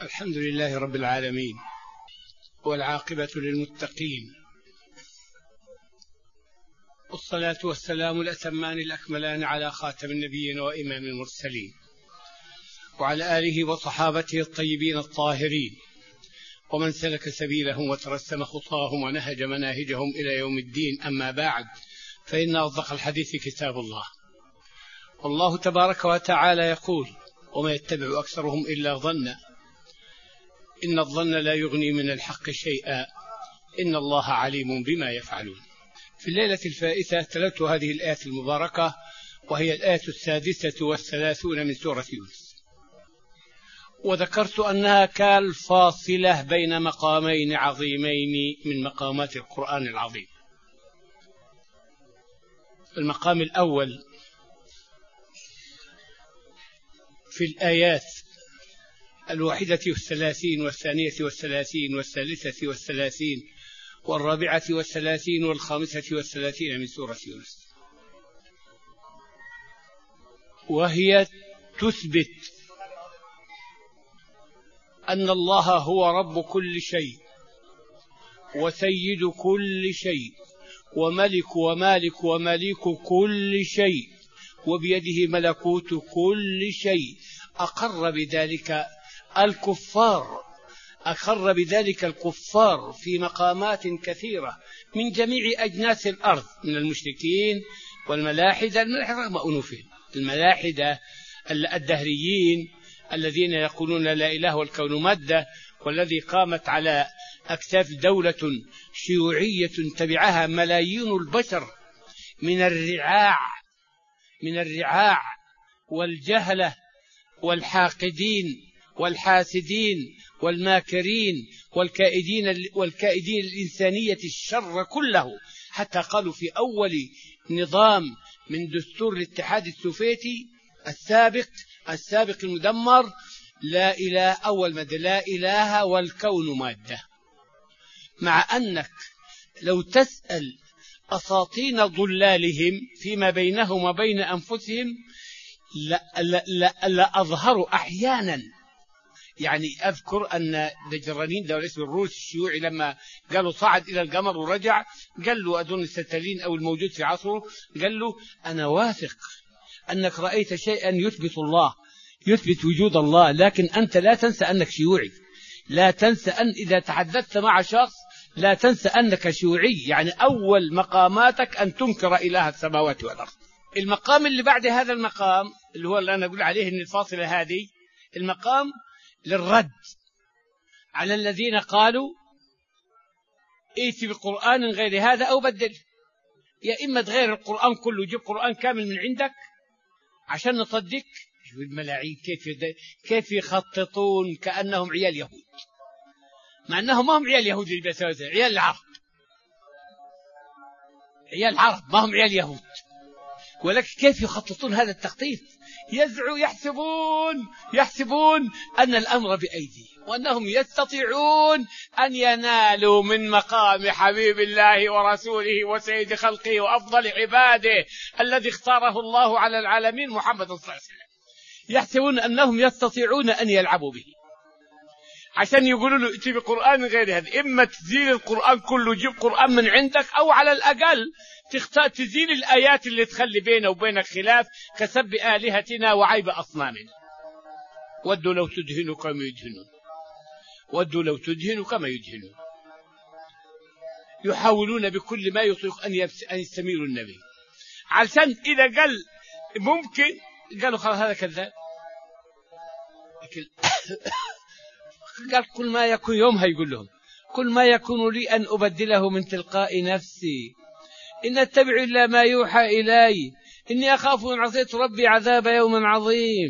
الحمد لله رب العالمين، والعاقبة للمتقين، والصلاة والسلام الأتمان الأكملان على خاتم النبيين وإمام المرسلين، وعلى آله وصحابته الطيبين الطاهرين، ومن سلك سبيلهم وترسم خطاهم ونهج مناهجهم إلى يوم الدين. أما بعد، فإن أصدق الحديث كتاب الله، والله تبارك وتعالى يقول: وما يتبع أكثرهم إلا ظنا إن الظن لا يغني من الحق شيئا إن الله عليم بما يفعلون. في الليلة الفائتة تلوت هذه الآية المباركة، وهي الآية 36 من سورة يونس، وذكرت أنها كالفاصلة بين مقامين عظيمين من مقامات القرآن العظيم. المقام الأول في الآيات 31 والثانية 30 والثالثة 30 والرابعة 30 والخامسة 30 من سورة يونس، وهي تثبت أن الله هو رب كل شيء وسيد كل شيء وملك ومالك ومليك كل شيء وبيده ملكوت كل شيء. أقر بذلك الكفار في مقامات كثيرة من جميع أجناس الأرض، من المشركين والملاحدة. رغم أنوفهم الملاحدة الدهريين الذين يقولون لا إله والكون مادة، والذي قامت على أكتاف دولة شيوعية تبعها ملايين البشر من الرعاع والجهلة والحاقدين والحاسدين والماكرين والكائدين الإنسانية الشر كله، حتى قالوا في أول نظام من دستور الاتحاد السوفيتي السابق المدمر: لا إله أول مادة، لا إله والكون مادة. مع أنك لو تسأل أساطين ضلالهم فيما بينهم وبين أنفسهم لا أظهروا أحيانا. يعني أذكر أن دجرانين دولة اسم الروس الشيوعي لما قالوا صعد إلى القمر ورجع، قال له أظن ستالين أو الموجود في عصره، قال له: أنا واثق أنك رأيت شيئا يثبت وجود الله، لكن أنت لا تنسى أنك شيوعي، لا تنسى أن إذا تحدثت مع شخص لا تنسى أنك شيوعي. يعني أول مقاماتك أن تنكر إله السماوات والأرض. المقام اللي بعد هذا المقام اللي هو اللي أنا أقول عليه إن الفاصلة هذه المقام للرد على الذين قالوا: ائت بقرآن غير هذا أو بدل، يا إما تغير القرآن كله، جيب قرآن كامل من عندك عشان نصدق. الملاعين كيف يخططون كأنهم عيال يهود، مع أنهم ما هم عيال يهود، اللي بيسوي عيال العرب ما هم عيال يهود، ولكن كيف يخططون هذا التخطيط؟ يحسبون أن الأمر بأيديهم، وأنهم يستطيعون أن ينالوا من مقام حبيب الله ورسوله وسيد خلقه وأفضل عباده الذي اختاره الله على العالمين محمد صلى الله عليه وسلم. يحسبون أنهم يستطيعون أن يلعبوا به، عشان يقولوا له ائت بقرآن غير هذا. إما تزيل القرآن كله، جيب قرآن من عندك، أو على الأقل تزيل الآيات اللي تخلي بينه وبينك خلاف، كسب آلهتنا وعيب أصنامنا. ودوا لو تدهنوا كما يدهنون. يحاولون بكل ما يطيق أن يستميلوا النبي، علشان إذا قال ممكن قالوا خلاص هذا كذاب. قال: كل ما يكون يومها يقول لهم: كل ما يكون لي أن أبدله من تلقاء نفسي، إن أتبع إلا ما يوحى إلي، إني أخاف إن عصيت ربي عذاب يوم عظيم.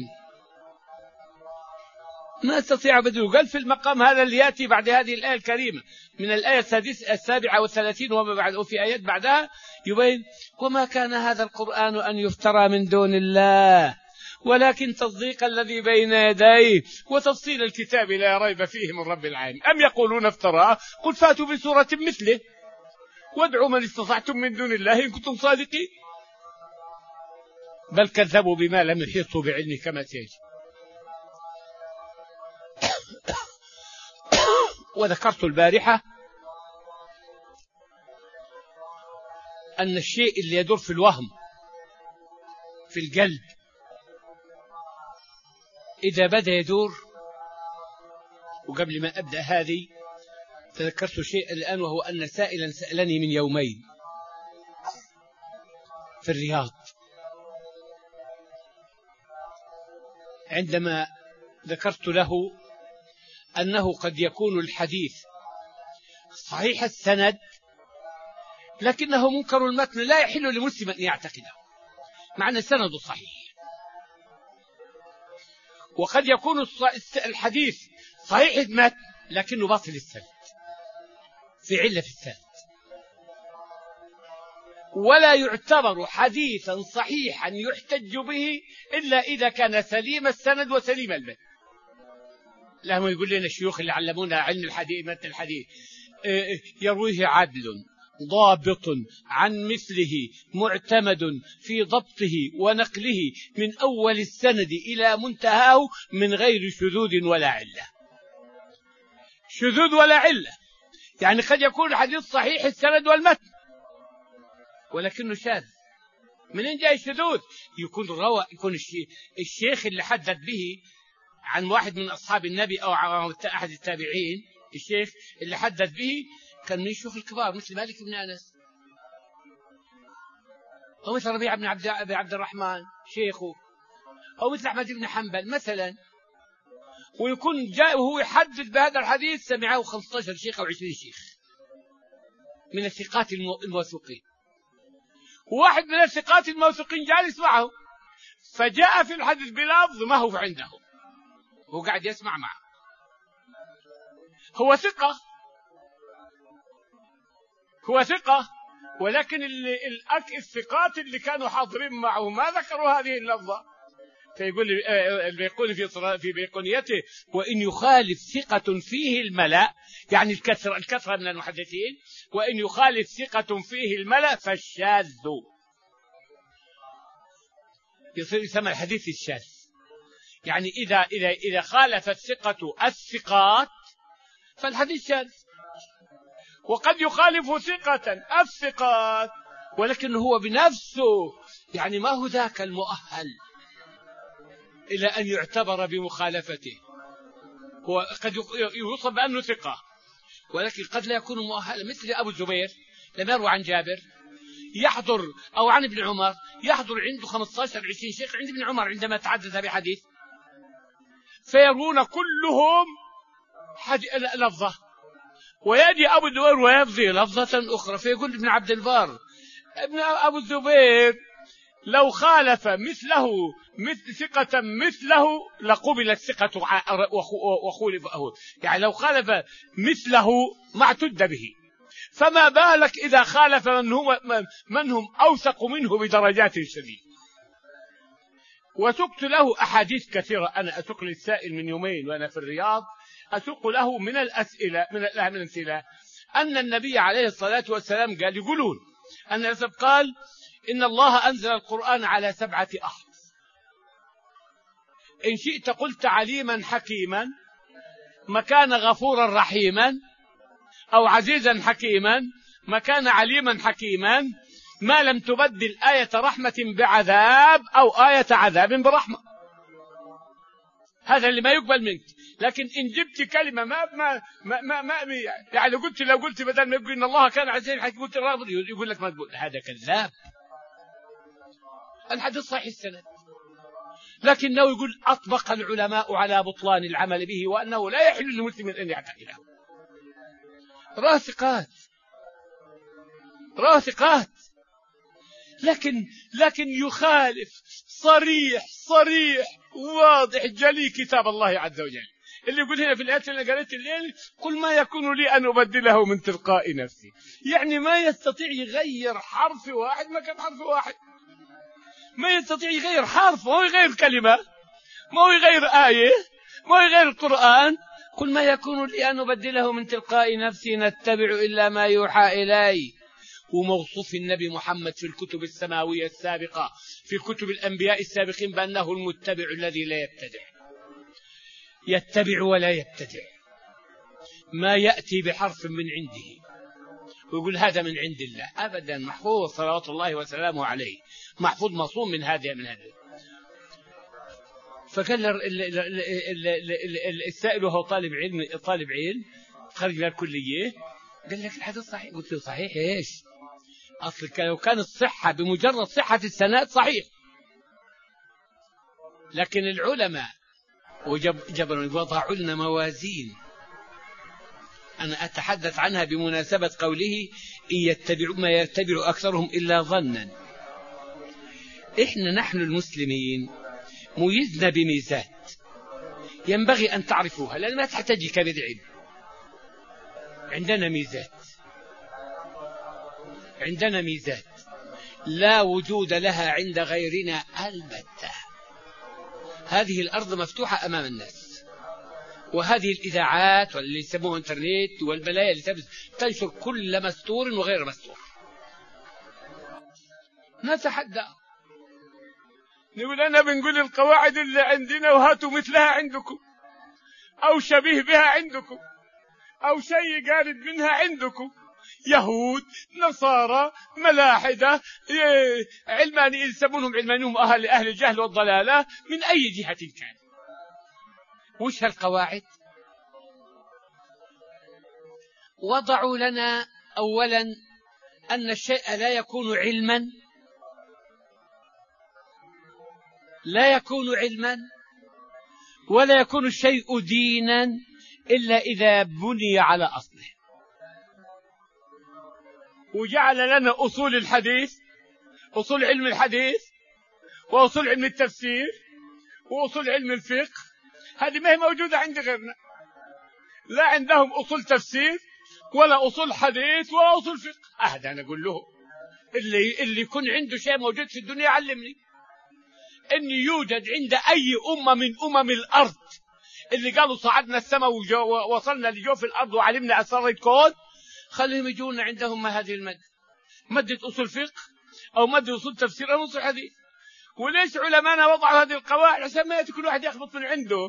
ما استطيع بدله. قال في المقام هذا اللي يأتي بعد هذه الآية الكريمة من الآية 37 وما بعد، وفي آيات بعدها يبين: وما كان هذا القرآن أن يفترى من دون الله، ولكن تصديق الذي بين يديه وتفصيل الكتاب لا ريب فيه من رب العالمين. أم يقولون افتراه؟ قل فاتوا بسورة مثله وادعوا من استطعتم من دون الله إن كنتم صادقين. بل كذبوا بما لم يحيطوا بعلمه كما سيجي. وذكرت البارحة أن الشيء اللي يدور في الوهم في القلب إذا بدأ يدور، وقبل ما أبدأ هذه تذكرت شيء الآن، وهو أن سائلا سألني من يومين في الرياض عندما ذكرت له أنه قد يكون الحديث صحيح السند لكنه منكر المتن، لا يحل لمسلم أن يعتقده مع أن السند صحيح. وقد يكون الحديث صحيح المتن لكنه باطل السند، في علة في السند، ولا يعتبر حديثا صحيحا يحتج به إلا إذا كان سليم السند وسليم المتن. لهم يقول لنا الشيوخ اللي علمونا علم الحديث متن الحديث يرويه عدل ضابط عن مثله معتمد في ضبطه ونقله من أول السند إلى منتهاه من غير شذوذ ولا علة. شذوذ ولا علة يعني قد يكون الحديث صحيح السند والمتن ولكنه شاذ. منين جاي الشذوذ؟ يكون الشيخ اللي حدث به عن واحد من أصحاب النبي أو أحد التابعين، الشيخ اللي حدث به كان من الشيوخ الكبار مثل مالك بن أنس أو مثل ربيعة بن عبد الرحمن شيخه، أو مثل أحمد بن حنبل مثلا، ويكون جاء وهو يحدث بهذا الحديث سمعه 15 شيخ أو 20 شيخ من الثقات الموثوقين، وواحد من الثقات الموثوقين جالس معه فجاء في الحديث بلفظ ما هو عنده، هو قاعد يسمع معه، هو ثقة ولكن الثقات اللي كانوا حاضرين معه ما ذكروا هذه اللفظة. فيقول البيقوني في بيقونيته: وإن يخالف ثقة فيه الملأ، يعني الكثرة من المحدثين، وإن يخالف ثقة فيه الملأ فالشاذ يسمى الحديث الشاذ. يعني إذا خالف الثقة الثقات فالحديث شاذ. وقد يخالف ثقة الثقات ولكن هو بنفسه يعني ما هو ذاك المؤهل إلى أن يعتبر بمخالفته. هو قد يوصف بأنه ثقة ولكن قد لا يكون مؤهلا، مثل أبو الزبير لما يروى عن جابر يحضر، أو عن ابن عمر يحضر عنده 15-20 شيخ عند ابن عمر عندما تحدث بحديث، فيرون كلهم لفظة، ويأتي أبو الزبير ويفضي لفظة أخرى، فيقول ابن عبد البر: ابن أبو الزبير لو خالف مثله ثقة مثله لقبل الثقة وخولفه، يعني لو خالف مثله ما اعتد به، فما بالك إذا خالف من هم أوثق منه بدرجات شديدة. وسقت له أحاديث كثيرة، أنا أسق للسائل من يومين وأنا في الرياض، أسق له من الأمثلة أن النبي عليه الصلاة والسلام يقولون أن النبي قال: إن الله أنزل القرآن على 7 أحرف، إن شئت قلت عليما حكيما، مكان غفورا رحيما، أو عزيزا حكيما، مكان عليما حكيما، ما لم تبدل آية رحمة بعذاب أو آية عذاب برحمة. هذا اللي ما يقبل منك. لكن إن جبت كلمة ما يعني لو قلت بدل ما يقول إن الله كان عزيزا حكيما قلت يقول لك ما تقول، هذا كذاب. الحديث صحيح السند لكنه يقول أطبق العلماء على بطلان العمل به وأنه لا يحل للمسلم أن يعتقده. راثقات لكن يخالف صريح واضح جلي كتاب الله عز وجل، اللي يقول هنا في الآيات اللي قريت الليل: قل ما يكون لي أن أبدله من تلقاء نفسي. يعني ما يستطيع يغير حرف واحد مكان حرف واحد، ما يستطيع يغير حرف، ما هو يغير كلمة، ما هو يغير آية، ما هو يغير القرآن. قل ما يكون لي أن أبدله من تلقاء نفسي نتبع إلا ما يوحى إلي. وموصوف النبي محمد في الكتب السماوية السابقة، في كتب الأنبياء السابقين، بأنه المتبع الذي لا يتبع ولا يبتدع. ما يأتي بحرف من عنده ويقول هذا من عند الله، أبدا، محفوظ صلوات الله وسلامه عليه، محفوظ مصوم من هذا. فقال السائل وهو طالب علم خرج من الكلية، قال لك الحديث صحيح. قلت له صحيح ايش؟ اصل لو كان الصحة بمجرد صحة السند صحيح، لكن العلماء وضعوا لنا موازين أنا أتحدث عنها بمناسبة قوله إن يتبعوا ما يتبع أكثرهم إلا ظنا. نحن المسلمين ميزنا بميزات ينبغي أن تعرفوها، لأن ما تحتاج كبير علم. عندنا ميزات لا وجود لها عند غيرنا البتة. هذه الأرض مفتوحة أمام الناس، وهذه الإذاعات واللي يسموها انترنت والبلايا اللي تنشر كل مستور وغير مستور. نتحدى نقول أنا بنقول القواعد اللي عندنا وهاتوا مثلها عندكم، أو شبيه بها عندكم، أو شيء قارب منها عندكم. يهود، نصارى، ملاحدة، علماني يسمونهم علمانيهم أهل الجهل والضلالة من أي جهة كان. وش هالقواعد؟ وضعوا لنا أولا أن الشيء لا يكون علما ولا يكون الشيء دينا إلا إذا بني على أصله. وجعل لنا أصول الحديث، أصول علم الحديث، وأصول علم التفسير، وأصول علم الفقه. هذه ما هي موجودة عند غيرنا، لا عندهم أصول تفسير ولا أصول حديث ولا أصول فقه. هذا أنا أقول له اللي يكون عنده شيء موجود في الدنيا علمني. إن يوجد عند أي أمة من أمم الأرض اللي قالوا صعدنا السماء ووصلنا لجوف الأرض وعلمنا أسرار الكون، خليهم يجونا عندهم ما هذه مادة أصول فقه أو مادة أصول تفسير أو أصول حديث. وليش علمانا وضعوا هذه القواعد؟ عشان ما يأتي كل واحد يخبط من عنده،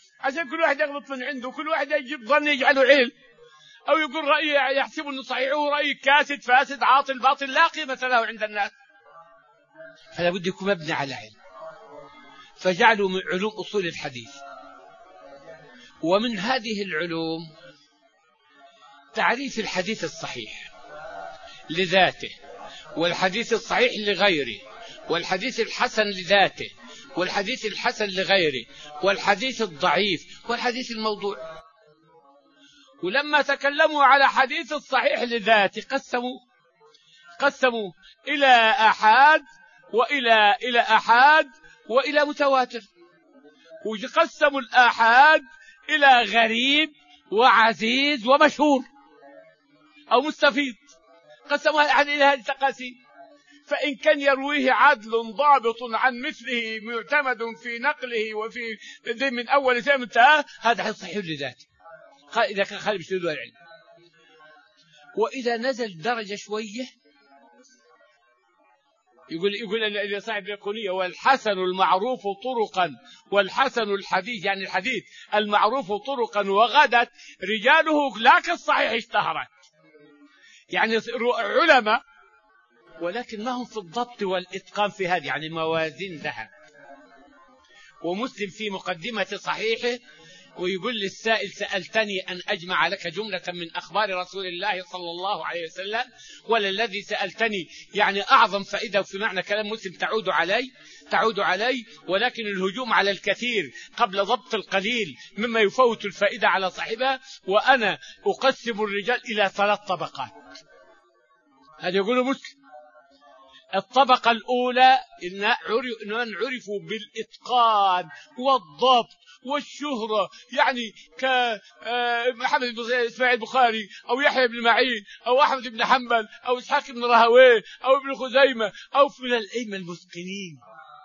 وكل واحد يجيب ظن يجعله علم، أو يقول رأي يحسب أنه صحيح ورأي كاسد فاسد عاطل باطل لا قيمة له عند الناس. فلا بد يكون مبني على علم. فجعلوا من علوم أصول الحديث، ومن هذه العلوم تعريف الحديث الصحيح لذاته، والحديث الصحيح لغيره، والحديث الحسن لذاته، والحديث الحسن لغيره، والحديث الضعيف، والحديث الموضوع. ولما تكلموا على حديث الصحيح لذاته قسموا إلى أحاد وإلى أحاد وإلى متواتر. وقسموا الآحاد إلى غريب وعزيز ومشهور أو مستفيد. قسموا إلى هذه التقاسيم. فإن كان يرويه عدل ضابط عن مثله معتمد في نقله وفي من أول سنة منتهى، هذا صحيح لذاته إذا كان خالي بشهود العلم. وإذا نزل درجة شوية يقول صاحب البيقونية والحسن المعروف طرقا، والحسن الحديث يعني الحديث المعروف طرقا وغدت رجاله لا كالصحيح اشتهرت. يعني علماء ولكن ما هم في الضبط والإتقان في هذه، يعني موازين ذهب. ومسلم في مقدمة صحيحه ويقول للسائل سألتني أن أجمع لك جملة من أخبار رسول الله صلى الله عليه وسلم، وللذي سألتني يعني أعظم فائدة في معنى كلام مسلم تعود علي، ولكن الهجوم على الكثير قبل ضبط القليل مما يفوت الفائدة على صاحبها. وأنا أقسم الرجال إلى 3 طبقات. هذا يقول مسلم. الطبقة الأولى من عرفوا بالإتقان والضبط والشهرة، يعني كمحمد بن إسماعيل البخاري أو يحيى بن معين أو أحمد بن حنبل أو إسحاق بن راهويه أو ابن خزيمة أو من الأئمة المتقنين.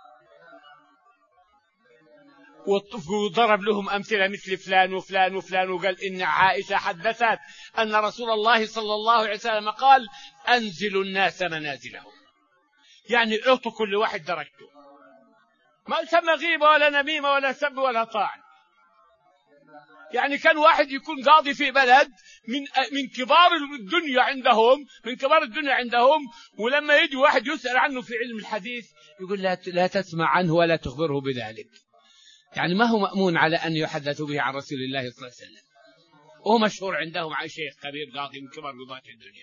وضرب لهم أمثلة مثل فلان وفلان وفلان، وقال إن عائشة حدثت أن رسول الله صلى الله عليه وسلم قال أنزلوا الناس منازلهم، يعني اعطوا كل واحد درجته، ما سمى غيبة ولا نميمة ولا سب ولا طاعن. يعني كان واحد يكون قاضي في بلد من كبار الدنيا عندهم، من كبار الدنيا عندهم، ولما يجي واحد يسأل عنه في علم الحديث يقول لا تسمع عنه ولا تخبره بذلك. يعني ما هو مأمون على أن يحدث به عن رسول الله صلى الله عليه وسلم، وهو مشهور عندهم عن شيخ كبير قاضي من كبار قضاة الدنيا.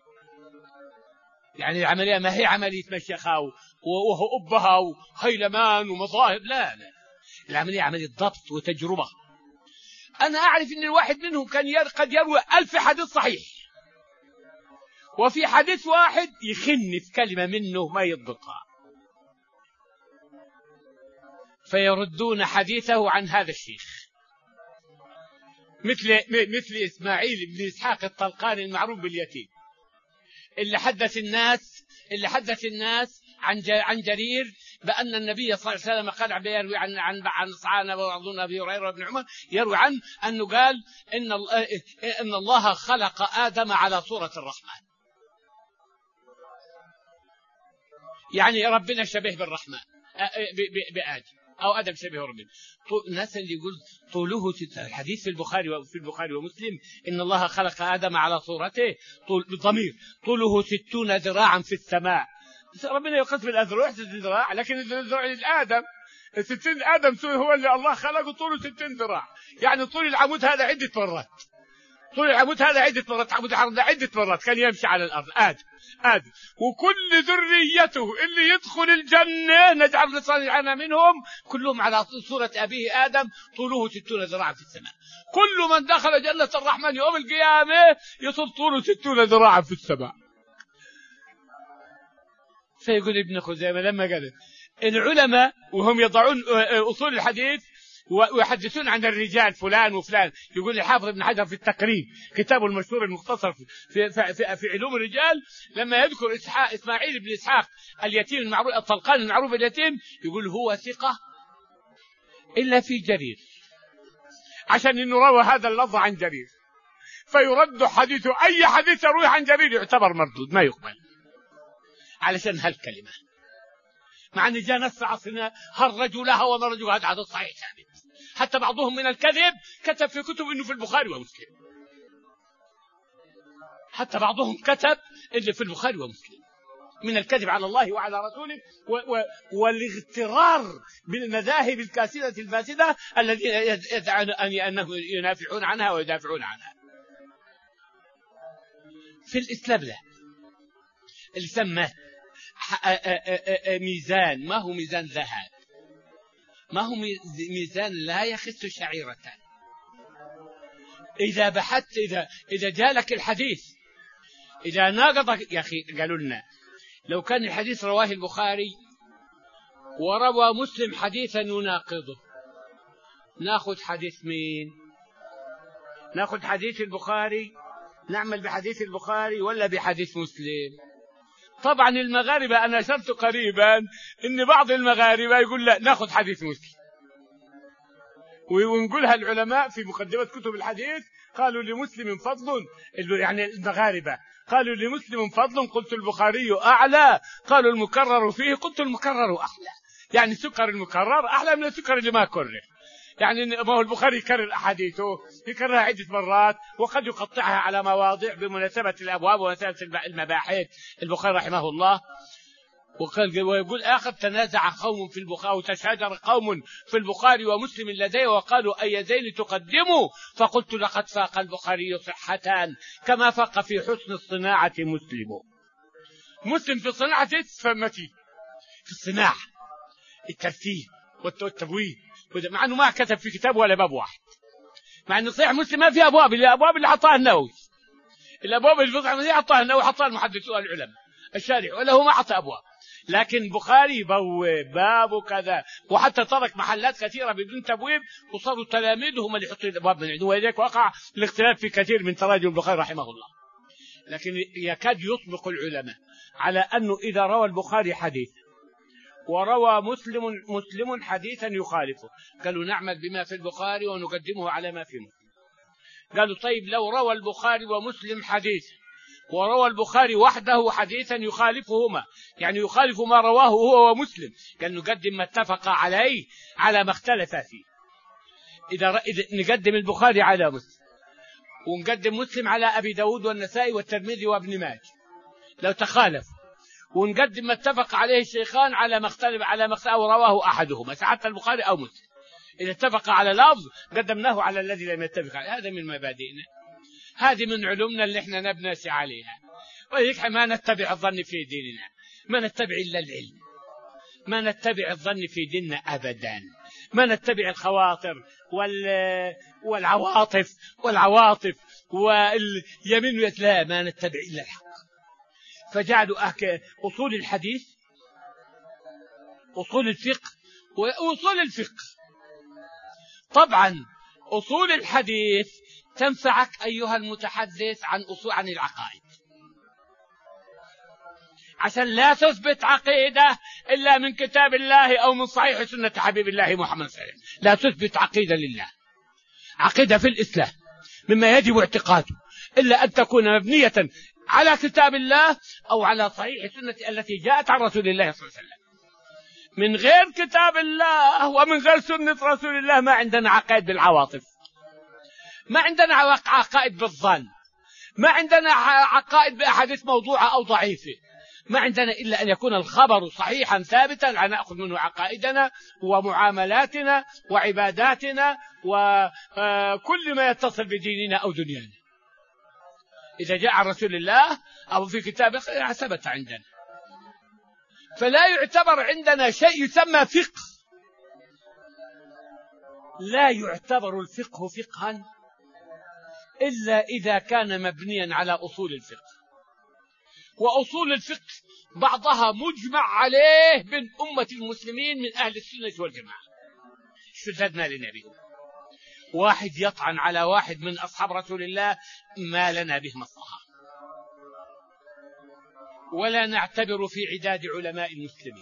يعني العملية ما هي عملية مشيخة وهو أبها وهيلمان ومصاهب، لا، العملية عملية ضبط وتجربة. أنا أعرف أن الواحد منهم كان قد يروي 1000 حديث صحيح، وفي حديث واحد يخن في كلمة منه ما يضبطها، فيردون حديثه عن هذا الشيخ، مثل إسماعيل بن إسحاق الطلقاني المعروف باليتيم، اللي حدث الناس عن جرير بأن النبي صلى الله عليه وسلم قال، يروي عن صحابة وعن أبي هريرة وابن عمر، يروي عنه أنه قال إن الله خلق آدم على صورة الرحمن. يعني ربنا شبه بالرحمن بآدم، أو آدم شبه ربنا. الناس اللي يقول طوله، الحديث في البخاري ومسلم إن الله خلق آدم على صورته، بالضمير، طوله 60 ذراعا في السماء. ربنا يقسم الأذرع 60 ذراع، لكن الذراع للآدم 60 آدم هو اللي الله خلقه طوله 60 ذراع. يعني طول العمود هذا عدة مرات، عمود عدة مرات كان يمشي على الأرض آدم. وكل ذريته اللي يدخل الجنة نجعل نصنعنا منهم كلهم على صورة أبيه آدم، طوله 60 ذراعا في السماء. كل من دخل جنة الرحمن يوم القيامة يصل طوله 60 ذراعا في السماء. فيقول ابن خزيمة لما قال العلماء وهم يضعون أصول الحديث ويحدثون عن الرجال فلان وفلان، يقول الحافظ ابن حجر في التقريب كتابه المشهور المختصر في علوم الرجال، لما يذكر إسماعيل بن إسحاق اليتيم المعروف الطلقاني المعروف اليتيم، يقول هو ثقة إلا في جرير، عشان إنه روى هذا اللفظ عن جرير، فيرد حديثه. أي حديث يروي عن جرير يعتبر مردود ما يقبل علشان هالكلمة، مع أن جاء نص عصرنا هل رجلها وما رجلها، هذا صحيح ثابت. حتى بعضهم من الكذب كتب في كتب إنه في البخاري ومسلم، حتى بعضهم كتب إنه في البخاري ومسلم من الكذب على الله وعلى رسوله والاغترار بالمذاهب الكاسدة الفاسدة الذين يدعون أنهم ينافعون عنها ويدافعون عنها. في الإسلام له اللي سماه ميزان، ما هو ميزان ذهب، ما هو ميزان لا يخس شعيرة. إذا بحثت إذا جالك الحديث إذا ناقضك، يا أخي قالوا لنا لو كان الحديث رواه البخاري وروى مسلم حديثا يناقضه، ناخذ حديث مين؟ ناخذ حديث البخاري، نعمل بحديث البخاري ولا بحديث مسلم؟ طبعا المغاربة أنا أشرت قريبا إن بعض المغاربة يقول لا ناخذ حديث مسلم، ونقولها العلماء في مقدمة كتب الحديث قالوا لمسلم فضل، يعني المغاربة قالوا لمسلم فضل، قلت البخاري أعلى، قالوا المكرر فيه، قلت المكرر أحلى. يعني سكر المكرر أحلى من السكر اللي ما كرر. يعني ما هو البخاري يكرر أحاديثه، يكررها عدة مرات، وقد يقطعها على مواضع بمناسبة الأبواب ومناسبة المباحث. البخاري رحمه الله ويقول آخر تنازع قوم في البخاري وتشاجر قوم في البخاري ومسلم لدي وقالوا أي ذين تقدموا، فقلت لقد فاق البخاري صحة كما فاق في حسن الصناعة مسلم في الصناعة فمتي في الصناعة الترتيب والتبويب، مع أنه ما كتب في كتاب ولا باب واحد، مع أنه صحيح مسلم ما في أبواب، الأبواب اللي حطها النووي، الأبواب اللي حطها النووي حطها المحدثون العلماء الشارع، ولا هو ما حط أبواب. لكن بخاري بواب باب كذا، وحتى ترك محلات كثيرة بدون تبويب، وصاروا تلاميذهم اللي يحطوا الأبواب من عنده، وإليك وقع الاختلاف في كثير من تراجم البخاري رحمه الله. لكن يكاد يطبق العلماء على أنه إذا روى البخاري حديث وروى مسلم حديثا يخالفه، قالوا نعمل بما في البخاري ونقدمه على ما في مسلم. قالوا طيب لو روى البخاري ومسلم حديث وروى البخاري وحده حديثا يخالفهما، يعني يخالف ما رواه هو ومسلم، قال نقدم ما اتفق عليه على ما اختلف فيه. إذا نقدم البخاري على مسلم، ونقدم مسلم على أبي داود والنسائي والترمذي وابن ماجه لو تخالف، ونقدم ما اتفق عليه الشيخان على ما اختلف أو رواه أحدهما حتى البخاري أو مسلم، إذا اتفق على لفظ قدمناه على الذي لم يتفق عليه. هذا من مبادئنا، هذه من علومنا اللي احنا نبني عليها. ولذلك ما نتبع الظن في ديننا، ما نتبع إلا العلم، ما نتبع الظن في ديننا أبدا، ما نتبع الخواطر والعواطف واليمين، لا، ما نتبع إلا الحق. فجعلوا أصول الحديث، أصول الفقه وأصول الفقه. طبعا أصول الحديث تنفعك أيها المتحدث عن العقائد، عشان لا تثبت عقيدة إلا من كتاب الله أو من صحيح سنة حبيب الله محمد صلى الله عليه وسلم. لا تثبت عقيدة لله، عقيدة في الإسلام مما يجب اعتقاده، إلا أن تكون مبنية على كتاب الله أو على صحيح سنة التي جاءت عن رسول الله صلى الله عليه وسلم. من غير كتاب الله ومن غير سنة رسول الله ما عندنا عقائد بالعواطف، ما عندنا عقائد بالظن، ما عندنا عقائد بأحاديث موضوعة أو ضعيفة، ما عندنا إلا أن يكون الخبر صحيحا ثابتا نأخذ منه عقائدنا ومعاملاتنا وعباداتنا وكل ما يتصل بديننا أو دنيانا. إذا جاء عن رسول الله أو في كتابه ثبت عندنا، فلا يعتبر عندنا شيء يسمى فقه. لا يعتبر الفقه فقها إلا إذا كان مبنيا على أصول الفقه. وأصول الفقه بعضها مجمع عليه من أمة المسلمين من أهل السنة والجماعة. استدلنا لنبيه واحد يطعن على واحد من أصحاب رسول الله ما لنا به مصلحة، ولا نعتبر في عداد علماء المسلمين.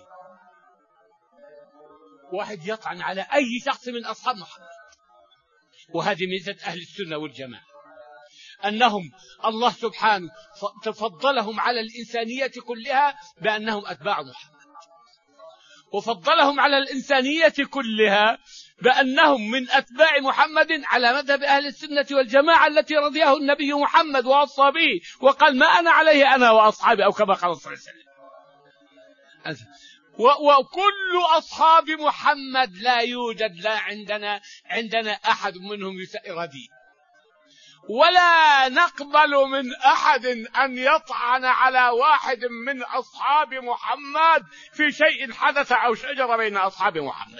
واحد يطعن على أي شخص من أصحاب محمد، وهذه ميزة أهل السنة والجماعة، أنهم الله سبحانه تفضلهم على الإنسانية كلها بأنهم أتباع محمد، وفضلهم على الإنسانية كلها بأنهم من أتباع محمد على مذهب أهل السنة والجماعة التي رضيه النبي محمد ووصى به وقال ما أنا عليه أنا وأصحابي، أو كما قال صلى الله عليه وسلم. وكل أصحاب محمد لا يوجد لا عندنا أحد منهم رديء، ولا نقبل من أحد أن يطعن على واحد من أصحاب محمد في شيء حدث أو شجر بين أصحاب محمد.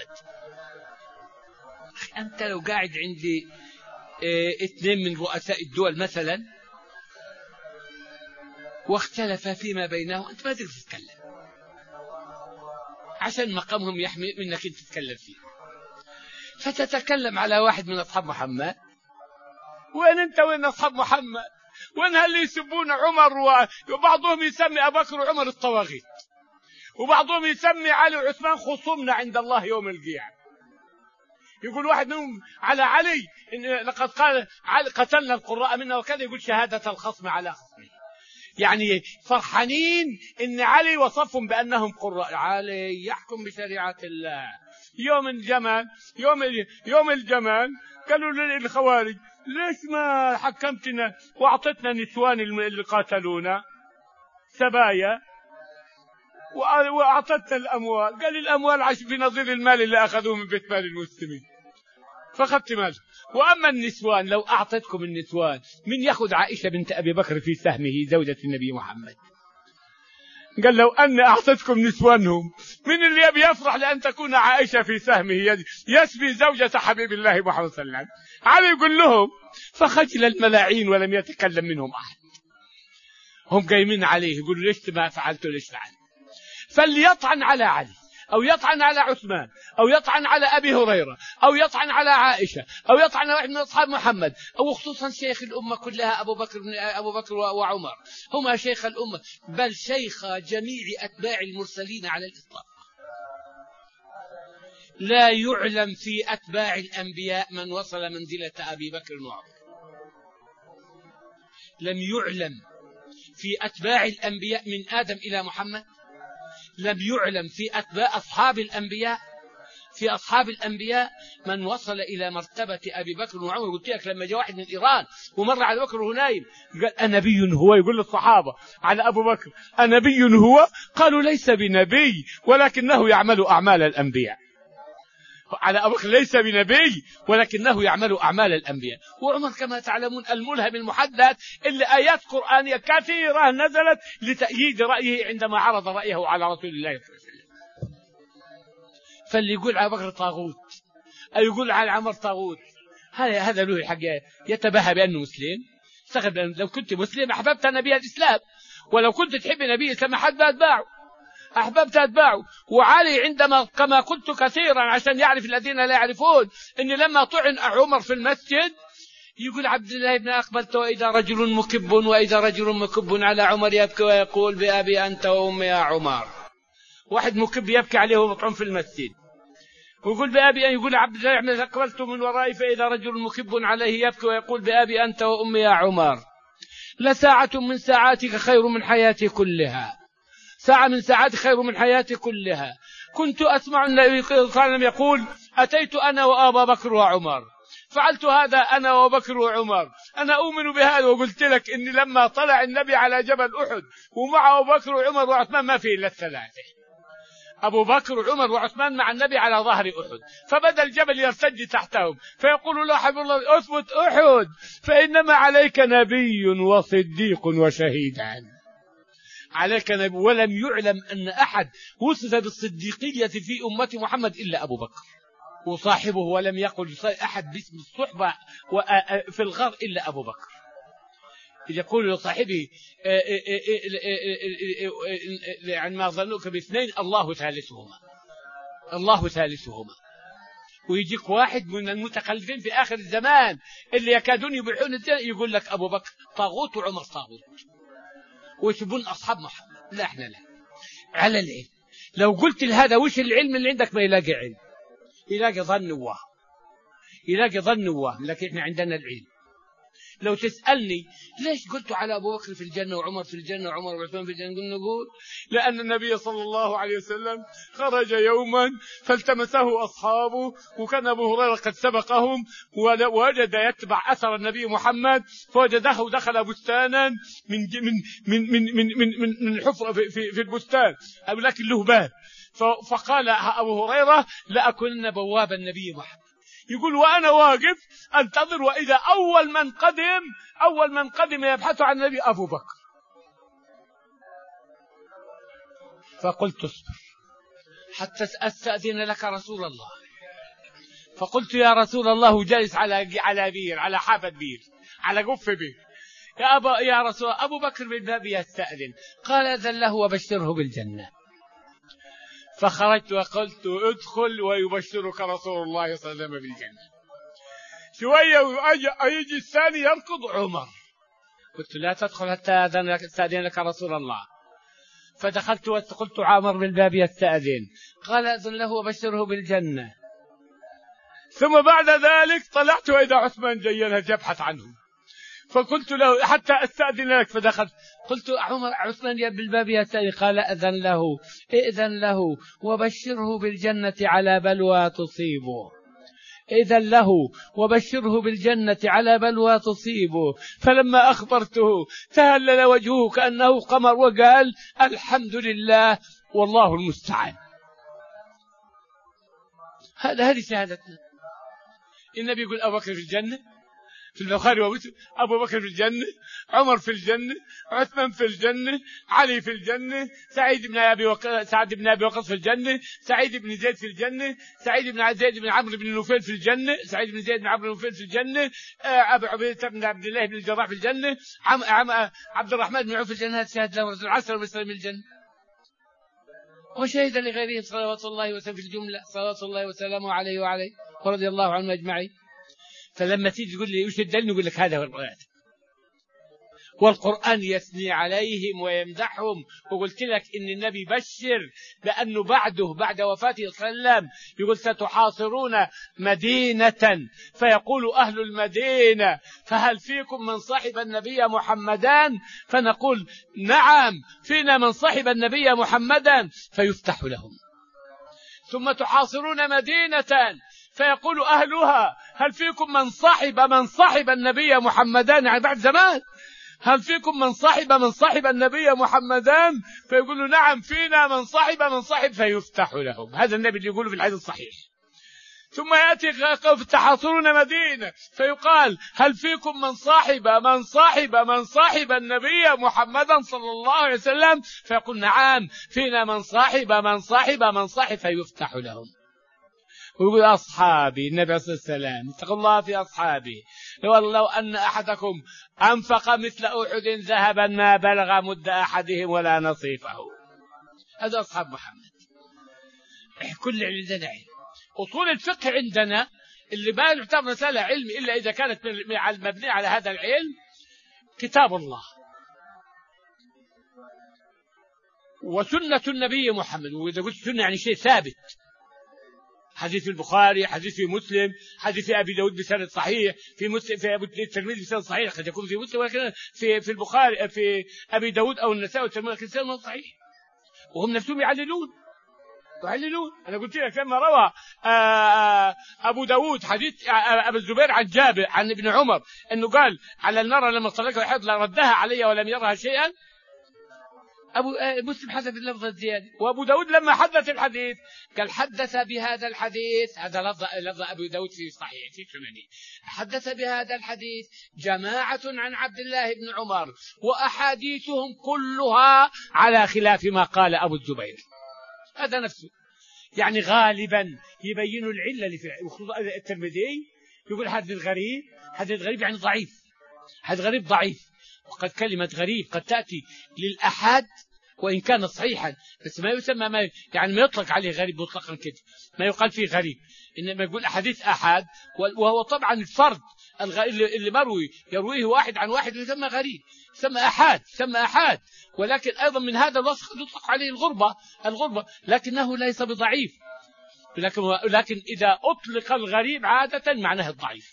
أنت لو قاعد عندي اثنين من رؤساء الدول مثلا واختلف فيما بينهم، أنت ما تقدر تتكلم عشان مقامهم يحمي منك أنت تتكلم فيه، فتتكلم على واحد من أصحاب محمد. وين أنت وين أصحاب محمد؟ وين اللي يسبون عمر؟ وبعضهم يسمي أبو بكر وعمر الطواغيت، وبعضهم يسمي علي وعثمان خصومنا عند الله يوم القيامة. يقول واحد منهم على علي إن لقد قال علي قتلنا القراء منا وكذا، يقول شهادة الخصم على خصمه، يعني فرحانين إن علي وصفهم بأنهم قراء. علي يحكم بشريعة الله. يوم الجمال قالوا للخوارج ليش ما حكمتنا وأعطتنا نسوان اللي قاتلونا سبايا وأعطتنا الأموال؟ قال الأموال بنظير المال اللي أخذوه من بيت مال المسلمين فأخذت مال. وأما النسوان لو أعطتكم النسوان، من يأخذ عائشة بنت أبي بكر في سهمه زوجة النبي محمد؟ قال لو أن أعطتكم نسوانهم، من اللي يبي يفرح لأن تكون عائشة في سهمه يسبي زوجة حبيب الله محمد صلى الله عليه وسلم؟ علي يقول لهم فخجل الملاعين ولم يتكلم منهم أحد. هم قايمين عليه يقولوا ليش ما فعلتوا ليش فعل. فاللي يطعن على علي أو يطعن على عثمان أو يطعن على أبي هريرة أو يطعن على عائشة أو يطعن على واحد من أصحاب محمد، أو خصوصا شيخ الأمة كلها أبو بكر وعمر، هما شيخ الأمة بل شيخ جميع أتباع المرسلين على الإطلاق. لا يعلم في أتباع الأنبياء من وصل منزلة أبي بكر وعمر. لم يعلم في أتباع الأنبياء من آدم إلى محمد، لم يعلم في أتباع أصحاب الأنبياء في أصحاب الأنبياء من وصل إلى مرتبة أبي بكر وعمر. قلت لك لما جاء واحد من إيران ومر على بكر وهو نايم قال أنبي هو؟ يقول للصحابة على أبو بكر أنبي هو؟ قالوا ليس بنبي ولكنه يعمل أعمال الأنبياء. على أبو بكر ليس بنبي ولكنه يعمل أعمال الأنبياء. وعمر كما تعلمون الملهم المحدث اللي آيات قرآنية كثيرة نزلت لتأييد رأيه عندما عرض رأيه على رسول الله صلى الله عليه وسلم. فاللي يقول على بكر طاغوت أو يقول على عمر طاغوت هذا له الحق يتباهى بأنه مسلم. استغرب لو كنت مسلم أحببت نبي الإسلام، ولو كنت تحب نبي الإسلام أحببت أتباعه. وعلي عندما كما قلت كثيرا عشان يعرف الذين لا يعرفون أن لما طعن عمر في المسجد يقول عبد الله بن أقبلت وإذا رجل مكب على عمر يبكي ويقول بأبي أنت وأمي يا عمر. واحد مكب يبكي عليه ومطعن في المسجد ويقول بأبي، يقول عبد الله بن أقبلت من ورائي فإذا رجل مكب عليه يبكي ويقول بأبي أنت وأمي يا عمر. لساعة من ساعاتك خير من حياتي كلها، ساعة من ساعات خير من حياتي كلها. كنت أسمع النبي صلى الله عليه وسلم يقول أتيت أنا وأبا بكر وعمر، فعلت هذا أنا وبكر وعمر. أنا أؤمن بهذا. وقلت لك إن لما طلع النبي على جبل أحد ومع أبو بكر وعمر وعثمان ما فيه إلا الثلاثة، أبو بكر وعمر وعثمان مع النبي على ظهر أحد، فبدأ الجبل يرتج تحتهم فيقول له حبيب الله أثبت أحد فإنما عليك نبي وصديق وشهيدان. عليك نبي. ولم يعلم أن أحد وصف بالصديقية في أمة محمد إلا أبو بكر وصاحبه، ولم يقل أحد باسم الصحبة في الغار إلا أبو بكر. يقول لصاحبه يعني ما ظنوك باثنين الله ثالثهما. ويجيك واحد من المتخلفين في آخر الزمان اللي يكادون يبيعون الدين يقول لك أبو بكر طاغوت وعمر طاغوت ويسبون أصحاب محمد. لا احنا لا على العلم. لو قلت لهذا وش العلم اللي عندك ما يلاقي علم، يلاقي ظن وهم، لكن احنا عندنا العلم. لو تسألني ليش قلت على أبو بكر في الجنة وعمر في الجنة وعمر وعثمان في الجنة، نقول لأن النبي صلى الله عليه وسلم خرج يوما فالتمسه أصحابه وكان أبو هريرة قد سبقهم ووجد يتبع أثر النبي محمد فوجده دخل بستانا من حفرة في البستان لكن له باب. فقال أبو هريرة لأكونن بواب النبي محمد. يقول وأنا واقف أنتظر وإذا أول من قدم يبحث عن النبي أبو بكر. فقلت اصبر حتى أستأذن لك رسول الله. فقلت يا رسول الله جالس على بير، على حافة بير، على قف بير، يا رسول الله أبو بكر بالباب يستأذن. قال أذن له وبشره بالجنة. فخرجت وقلت ادخل ويبشرك رسول الله صلى الله عليه وسلم بالجنة. شوية ويجي الثاني يركض عمر. قلت لا تدخل حتى أستأذن لك رسول الله. فدخلت وقلت عمر بالباب يستأذن. قال أذن له وبشره بالجنة. ثم بعد ذلك طلعت وإذا عثمان جاي يبحث عنه فقلت له حتى أستأذن لك. فدخلت قلت عثمان يا بالباب يستأذن. قال إذن له وبشره بالجنة على بلوى تصيبه. إذن له وبشره بالجنة على بلوى تصيبه. فلما أخبرته تهلل وجهه كأنه قمر وقال الحمد لله والله المستعان. هذه شهادتنا. النبي يقول أبو بكر في الجنة في البخاري ومسلم، أبو بكر في الجنة، عمر في الجنة، عثمان في الجنة، علي في الجنة، سعد بن أبي وقاص في الجنة، سعيد بن زيد في الجنة، سعيد بن زيد بن عمرو بن نوفل في الجنة، سعيد بن زيد بن عمرو بن نوفل في الجنة، أبو عبيدة بن عبد الله بن الجراح في الجنة، عبد الرحمن بن عوف في الجنة. شهد له رسول 10 من الجنة. وشهد لغيره صلوات الله وسلم في الجملة صلوات الله وسلامه عليه وعليه ورضي الله عنهم أجمعين. فلما تيجي تقول لي وش الدليل نقول لك هذا هو القرآن. والقرآن يثني عليهم ويمدحهم. وقلت لك إن النبي بشر لأنه بعد وفاته صلى الله عليه وسلم يقول ستحاصرون مدينة فيقول أهل المدينة فهل فيكم من صاحب النبي محمدان؟ فنقول نعم فينا من صاحب النبي محمدا فيفتح لهم. ثم تحاصرون مدينة فيقول أهلها هل فيكم من صحب النبي محمدان، يعني بعد زمان، هل فيكم من صحب النبي محمدان؟ فيقولوا نعم فينا من صحب فيفتح لهم. هذا النبي اللي يقوله في الحديث الصحيح. ثم يأتي تحاصرون مدينة فيقال هل فيكم من صاحب النبي محمدا صلى الله عليه وسلم؟ فيقول نعم فينا من صاحب فيفتح لهم. ويقول أصحابي، النبي صلى الله عليه وسلم اتقوا الله في أصحابي، لو أن أحدكم أنفق مثل أحد ذهبا ما بلغ مد أحدهم ولا نصيفه. هذا أصحاب محمد. كل عندنا علم. أصول الفقه عندنا اللي ما يعتبر مسألة علم إلا إذا كانت مبنية على هذا العلم كتاب الله وسنة النبي محمد. وإذا قلت سنة يعني شيء ثابت، حديث في البخاري، حديث في مسلم، حديث في أبي داود بسند صحيح، في مسلم في أبو الترمذي بسند صحيح، قد يكون في مسلم ولكن في البخاري في أبي داود أو النسائي والترمذي لكن سند صحيح، وهم نفسهم يعللون. أنا قلت لك لما روى أبو داود حديث أبو الزبير عن جابر عن ابن عمر أنه قال على المرأة لما صلتها الحيض ردها علي ولم يرها شيئا، مسلم حدث اللفظ الزيادة. وأبو داود لما حدث الحديث قال حدث بهذا الحديث، هذا لفظ أبو داود في صحيح في سننه، حدث بهذا الحديث جماعة عن عبد الله بن عمر وأحاديثهم كلها على خلاف ما قال أبو الزبير. هذا نفسه يعني غالبا يبين العلة اللي في الترمذي، يقول حديث غريب يعني ضعيف، حديث غريب ضعيف. وقد كلمة غريب قد تأتي للأحد وإن كان صحيحا، بس ما يسمى يعني ما يطلق عليه غريب مطلقا كده، ما يقال فيه غريب، إنما يقول أحاديث أحد، وهو طبعا الفرد اللي يرويه واحد عن واحد يسمى غريب، يسمى أحد، ولكن أيضا من هذا الوصف يطلق عليه الغربة، لكنه ليس بضعيف، لكن إذا أطلق الغريب عادة معناه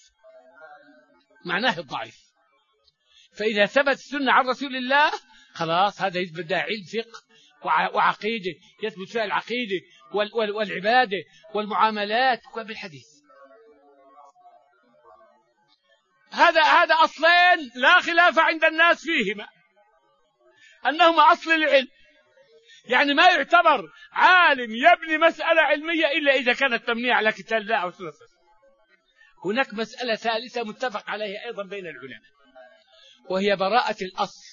الضعيف. فإذا ثبت السنة عن رسول الله خلاص هذا يثبت علم فقه وعقيدة، يثبت فيها العقيدة والعبادة والمعاملات وبالحديث. هذا أصلين لا خلاف عند الناس فيهما، أنهما أصل العلم. يعني ما يعتبر عالم يبني مسألة علمية إلا إذا كانت مبنية على كتاب الله أو سنة. هناك مسألة ثالثة متفق عليها أيضا بين العلماء، وهي براءة الأصل،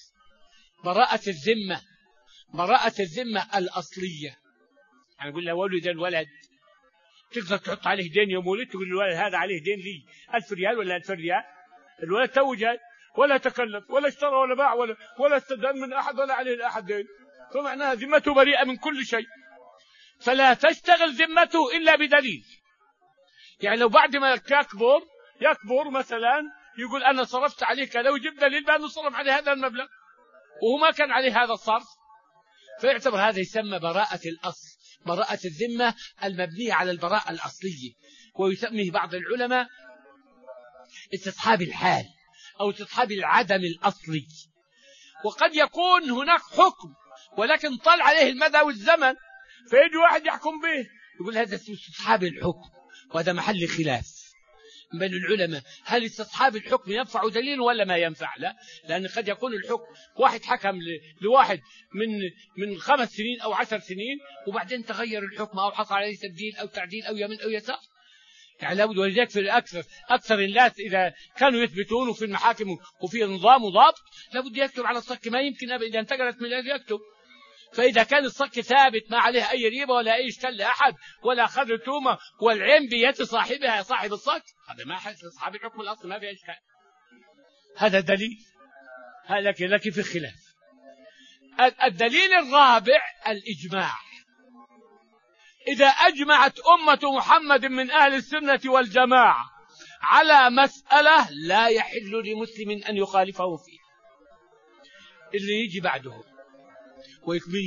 براءة الذمة الأصلية. يعني نقول له ولد الولد، تقدر تحط عليه دين يوم ولد، تقول الولد هذا عليه دين لي 1000 ريال ولا 2000 ريال، الولد توجد ولا تكلف ولا اشترى ولا باع ولا استدان من أحد ولا عليه لأحد دين، فمعناها ذمته بريئة من كل شيء، فلا تشتغل ذمته إلا بدليل. يعني لو بعد ما يكبر مثلا يقول أنا صرفت عليه كذا ويجيب دليل بأنه صرف عليه هذا المبلغ وهو ما كان عليه هذا الصرف، فيعتبر هذا يسمى براءة الأصل، براءة الذمة المبنية على البراءة الأصلية، ويسميه بعض العلماء استصحاب الحال أو استصحاب العدم الأصلي. وقد يكون هناك حكم ولكن طال عليه المدى والزمن، فيجي واحد يحكم به يقول هذا استصحاب الحكم، وهذا محل خلاف بين العلماء، هل استصحاب الحكم ينفع دليل ولا ما ينفع؟ لا، لأن قد يكون الحكم واحد حكم لواحد من 5 سنين أو 10 سنين وبعدين تغير الحكم أو حصل عليه تبديل أو تعديل أو يمين أو يسار. يعني لابد، ولذلك في أكثر الناس إذا كانوا يثبتون في المحاكم وفي نظام وضابط لابد يكتب على الصك، ما يمكن أبدا إذا انتقلت من الأجل يكتب. فإذا كان الصك ثابت ما عليه أي ريبة ولا أي اشكال لأحد ولا أخذ تومة والعين بيد صاحبها صاحب الصك، هذا ما حس أصحاب الحكم الأصل ما في إشكال، هذا دليل. لكن في خلاف. الدليل الرابع الإجماع. إذا أجمعت أمة محمد من أهل السنة والجماعة على مسألة لا يحل لمسلم أن يخالفه فيها، اللي يجي بعده. ومن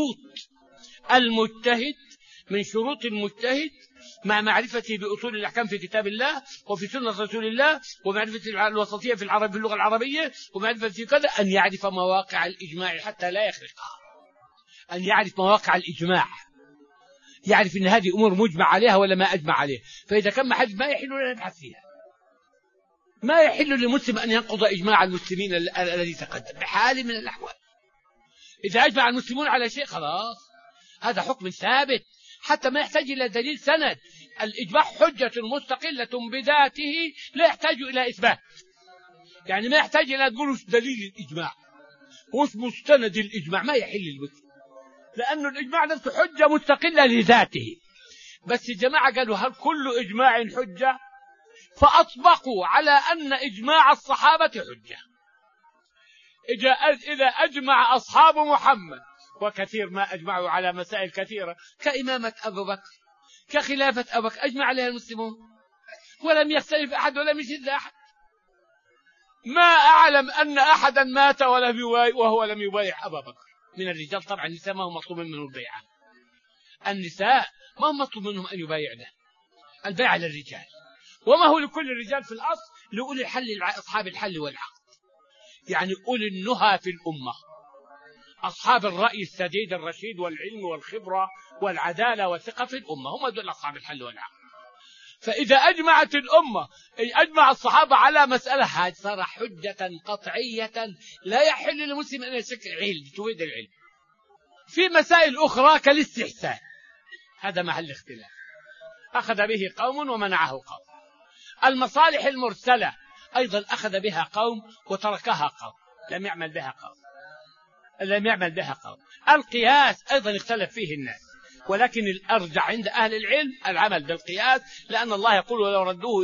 شروط المجتهد مع معرفته بأصول الأحكام في كتاب الله وفي سنة رسول الله، ومعرفة الوسطية في اللغة العربية، ومعرفة في كذا أن يعرف مواقع الإجماع حتى لا يخرقها، أن يعرف مواقع الإجماع. يعرف أن هذه أمور مجمع عليها ولا ما أجمع عليها. فإذا كان ما يحل لنا نبحث فيها. ما يحل للمسلم أن ينقض إجماع المسلمين الذي تقدم بحال من الأحوال. إذا أجمع المسلمون على شيء خلاص هذا حكم ثابت حتى ما يحتاج إلى دليل سند. الإجماع حجة مستقلة بذاته لا يحتاج إلى إثبات. يعني ما يحتاج إلى تقولوا دليل الإجماع وش مستند الإجماع، ما يحل المسلم، لأن الإجماع نفسه حجة مستقلة لذاته. بس الجماعة قالوا هل كل إجماع حجة؟ فأطبقوا على أن إجماع الصحابة حجة. إذا أجمع أصحاب محمد، وكثير ما أجمعوا على مسائل كثيرة كإمامة أبو بكر كخلافة أبو بكر أجمع عليها المسلمون ولم يختلف أحد ولم يشذ أحد. ما أعلم أن أحدا مات وهو لم يبايع أبا بكر من الرجال. طبعا النساء ما هم مطلوب منهم البيعة، النساء ما هم مطلوب منهم أن يبايعنا، البيعة للرجال، وما هو لكل الرجال في الأصل لأولي الحل أصحاب الحل والعقد، يعني أولي النهى في الأمة، أصحاب الرأي السديد الرشيد والعلم والخبرة والعدالة والثقة في الأمة، هم دول أصحاب الحل والعقد. فإذا أجمعت الأمة أجمع الصحابة على مسألة هذه صار حجة قطعية لا يحل للمسلم أن يشك علم تويد العلم. في مسائل أخرى كالاستحسان هذا محل اختلاف، أخذ به قوم ومنعه قوم. المصالح المرسلة أيضا أخذ بها قوم وتركها قوم، لم يعمل بها قوم. القياس أيضا اختلف فيه الناس، ولكن الأرجح عند أهل العلم العمل بالقياس، لأن الله يقول ولو ردوه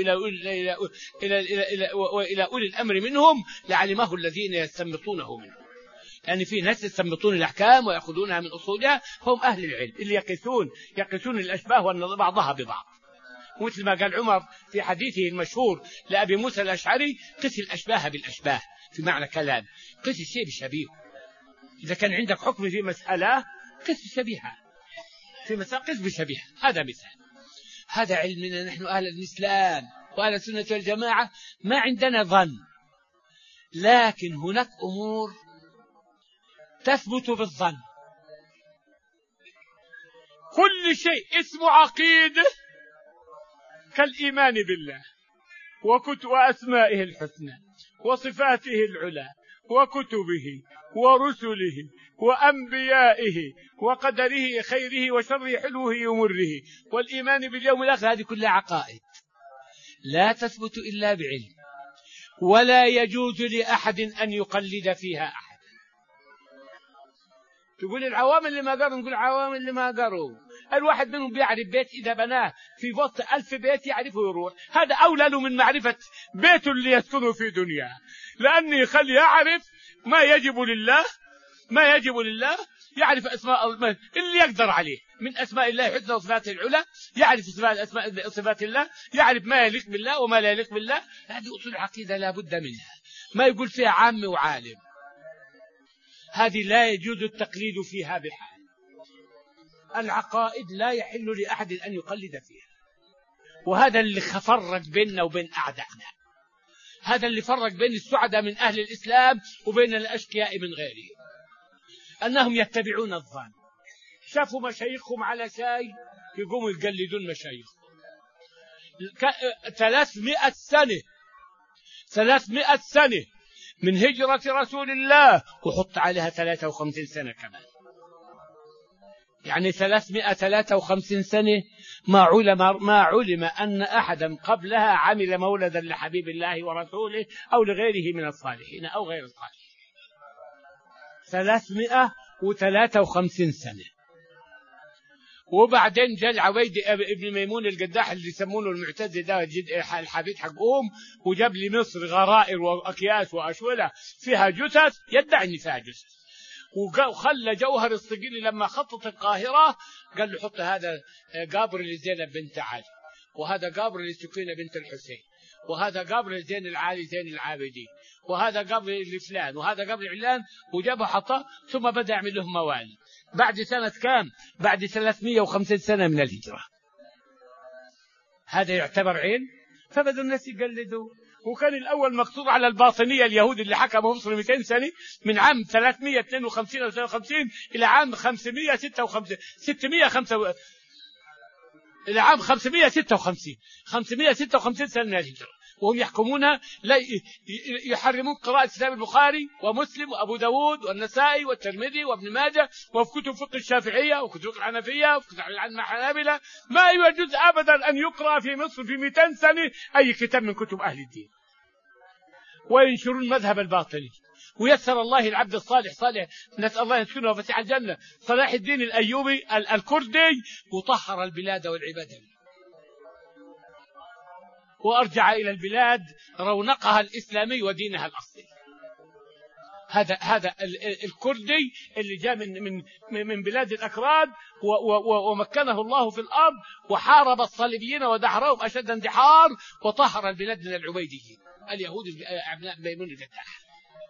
إلى أولي الأمر منهم لعلمه الذين يستنبطونه منهم. يعني في ناس يستنبطون الأحكام ويأخذونها من أصولها هم أهل العلم اللي يقيسون الأشباه بعضها ببعض. مثل ما قال عمر في حديثه المشهور لأبي موسى الأشعري قس الأشباه بالأشباه، في معنى كلام قس الشيء بشبيه. إذا كان عندك حكم في مسألة قس شبيهة في مسألة، قس بشبيهة. هذا مثال. هذا علمنا نحن أهل الإسلام وأهل السنة والجماعة، ما عندنا ظن، لكن هناك أمور تثبت بالظن. كل شيء اسمه عقيدة كالإيمان بالله وأسمائه الحسنى وصفاته العلى وكتبه ورسله وأنبيائه وقدره خيره وشره حلوه ومره والإيمان باليوم الآخر، هذه كلها عقائد لا تثبت إلا بعلم، ولا يجوز لأحد أن يقلد فيها أحد. تقول العوام اللي ما قروا، نقول العوام اللي ما قروا. الواحد منهم بيعرف بيت إذا بناه في وسط 1000 بيت يعرفه يروح، هذا أولى له من معرفة بيته اللي يسكنه في دنيا، لأنه يخلي يعرف ما يجب لله، يعرف أسماء الله اللي يقدر عليه من أسماء الله الحسنى وصفاته العلى، يعرف صفات الله، يعرف ما يليق بالله وما لا يليق بالله. هذه أصول العقيدة لا بد منها، ما يقول فيها عام وعالم، هذه لا يجوز التقليد فيها بحال. العقائد لا يحل لأحد أن يقلد فيها، وهذا اللي فرق بيننا وبين أعدائنا، هذا اللي فرق بين السعداء من أهل الإسلام وبين الأشقياء من غيرهم، أنهم يتبعون الظن. شافوا مشايخهم على شيء يقوموا يقلدون مشايخهم. 300 سنة من هجرة رسول الله، وحط عليها 53 سنة كمان، يعني 353 سنة ما علم أن أحدا قبلها عمل مولدا لحبيب الله ورسوله أو لغيره من الصالحين أو غير الصالحين. 353 سنة. وبعدين جاء العويد ابن ميمون القداح اللي يسمونه المعتزلي ده الحبيب حقهم، وجاب لي مصر غرائر وأكياس وأشولة فيها جثث، يدعي أن فيها جثث، وخلى جوهر الصقيلي لما خطط القاهرة قال له حط هذا قبر لزينب بنت علي، وهذا قبر لسكينة بنت الحسين، وهذا قبر لزين العالي زين العابدين، وهذا قبر لفلان، وهذا قبر علان، وجابه حطه، ثم بدأ يعمل لهم موالي. بعد سنة كام؟ بعد 350 سنة من الهجرة. هذا يعتبر علم؟ فبدأوا الناس يقلدوا. وكان الأول مقصود على الباطنية اليهود اللي حكموا مصر 200 سنة، من عام 352 أو 53 إلى عام 556 العام 556 سنة من الهجرة، وهم يحكمونها لا يحرمون قراءة كتاب البخاري ومسلم وأبو داود والنسائي والترمذي وابن ماجه، وفي كتب فقه الشافعية وكتب الحنفية وفي كتب الحنابلة. ما يجوز أبدا أن يقرأ في مصر في 200 سنة أي كتاب من كتب أهل الدين، وينشرون مذهب الباطني. ويسر الله العبد الصالح صالح، نسأل الله يسكنه فسيح الجنة، صلاح الدين الأيوبي الكردي، وطهر البلاد والعباد، وأرجع إلى البلاد رونقها الإسلامي ودينها الأصلي. هذا الكردي اللي جاء من بلاد الأكراد ومكنه الله في الأرض، وحارب الصليبيين ودحرهم أشد اندحار، وطهر البلاد من العبيديين اليهود أبناء ميمون الفتاح.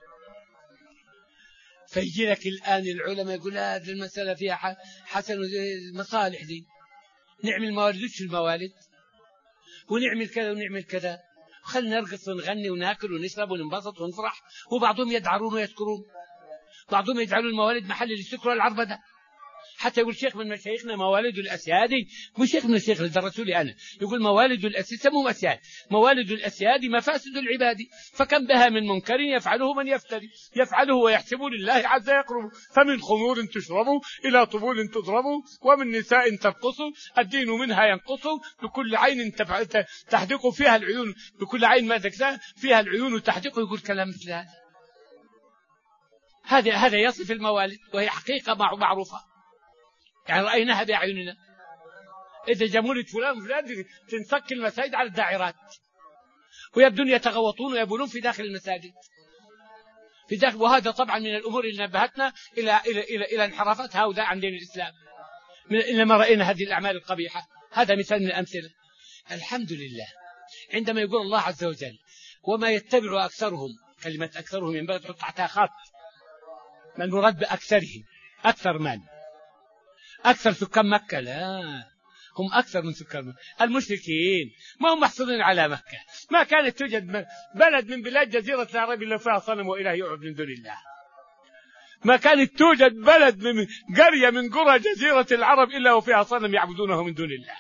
فيجي لك الآن العلماء يقول هذه المسألة فيها حسن مصالح، دي نعمل موالد وش الموالد، ونعمل كذا ونعمل كذا، خلنا نرقص ونغني وناكل ونشرب وننبسط ونفرح. وبعضهم يدعرون ويذكرون، بعضهم يجعلون الموالد محل للسكر والعربدة. حتى يقول شيخ من مشايخنا موالد الأسيادي، مش شيخ من الشيخ اللي درسوا لي أنا، يقول موالد الأسياد، سموهم أسياد، موالد الأسياد مفاسد العباد، فكم بها من منكر يفعله من يفتري، يفعله ويحسب لله عز يقرب، فمن خمور تشربوا إلى طبول تضربوا، ومن نساء ترقصوا الدين منها ينقص، بكل عين تحدق فيها العيون، بكل عين ما تكسى فيها العيون تحدق. يقول كلام مثل هذا يصف الموالد، وهي حقيقة معروفة، يعني رأيناها بأعيننا. إذا جمهورية فلان وفلان تنسك المساجد على الداعرات، ويبدون يتغوطون ويبولون في داخل المساجد في داخل. وهذا طبعا من الأمور اللي نبهتنا إلى انحرافات هؤلاء عن دين الإسلام لما رأينا هذه الأعمال القبيحة. هذا مثال من الأمثلة. الحمد لله عندما يقول الله عز وجل وما يتبع أكثرهم، كلمة أكثرهم ينبغي تحط تحتها خط، من مراد بأكثرهم أكثر من؟ أكثر سكان مكة؟ لا، هم أكثر من سكان مكة. المشركين ما هم محصورين على مكة، ما كانت توجد بلد من بلاد جزيرة العرب إلا فيها صنم وإله يعبد من دون الله. ما كانت توجد بلد من قرية من قرى جزيرة العرب إلا وفيها صنم يعبدونه من دون الله،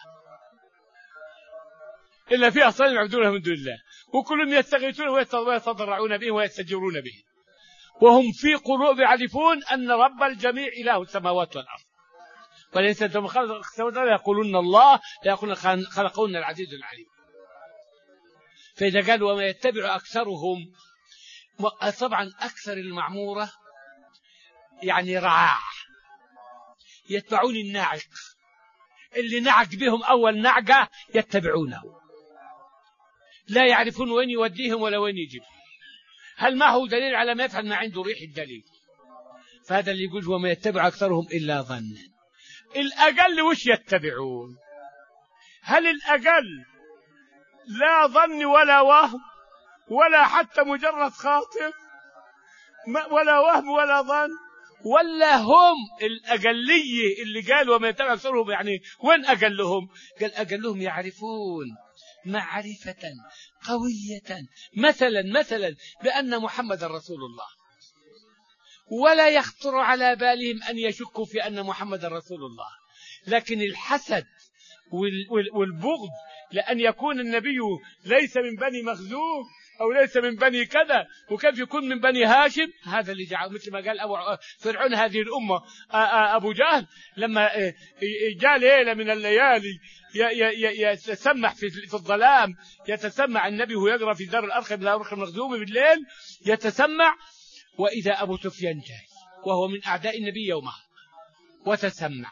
إلا فيها صنم يعبدونه من دون الله. وكلهم يستغيثون ويتضرعون به ويستجيرون به، وهم في قلوب يعرفون أن رب الجميع إله السماوات والأرض. ولئن سألتهم خلق يقولون الله، يقولون خلقون العزيز العليم. فإذا قالوا وما يتبع أكثرهم، طبعا أكثر المعمورة يعني رعاع، يتبعون الناعق، اللي نعق بهم أول نعقة يتبعونه، لا يعرفون وين يوديهم ولا وين يجيبهم. هل معه دليل على ما يفعل؟ ما عنده ريح الدليل. فهذا اللي يقول وما يتبع أكثرهم إلا ظن. الأقل وش يتبعون؟ هل الأقل لا ظن ولا وهم ولا حتى مجرد خاطر، ولا وهم ولا ظن، ولا هم الأقلية اللي قالوا وما يتبع أكثرهم؟ يعني وين أقلهم؟ قال أقلهم يعرفون معرفة قوية مثلا بأن محمد رسول الله، ولا يخطر على بالهم أن يشكوا في أن محمد رسول الله. لكن الحسد والبغض لأن يكون النبي ليس من بني مخزوم أو ليس من بني كذا، وكيف يكون من بني هاشم، هذا اللي جعل مثل ما قال فرعون هذه الأمة أبو جهل لما جاء ليلة من الليالي يتسمح في الظلام، يتسمع النبي ويقرأ في دار الأرقم لا أرقم مخزوم بالليل يتسمع، وإذا أبو سفيان جاي وهو من أعداء النبي يومها وتسمع.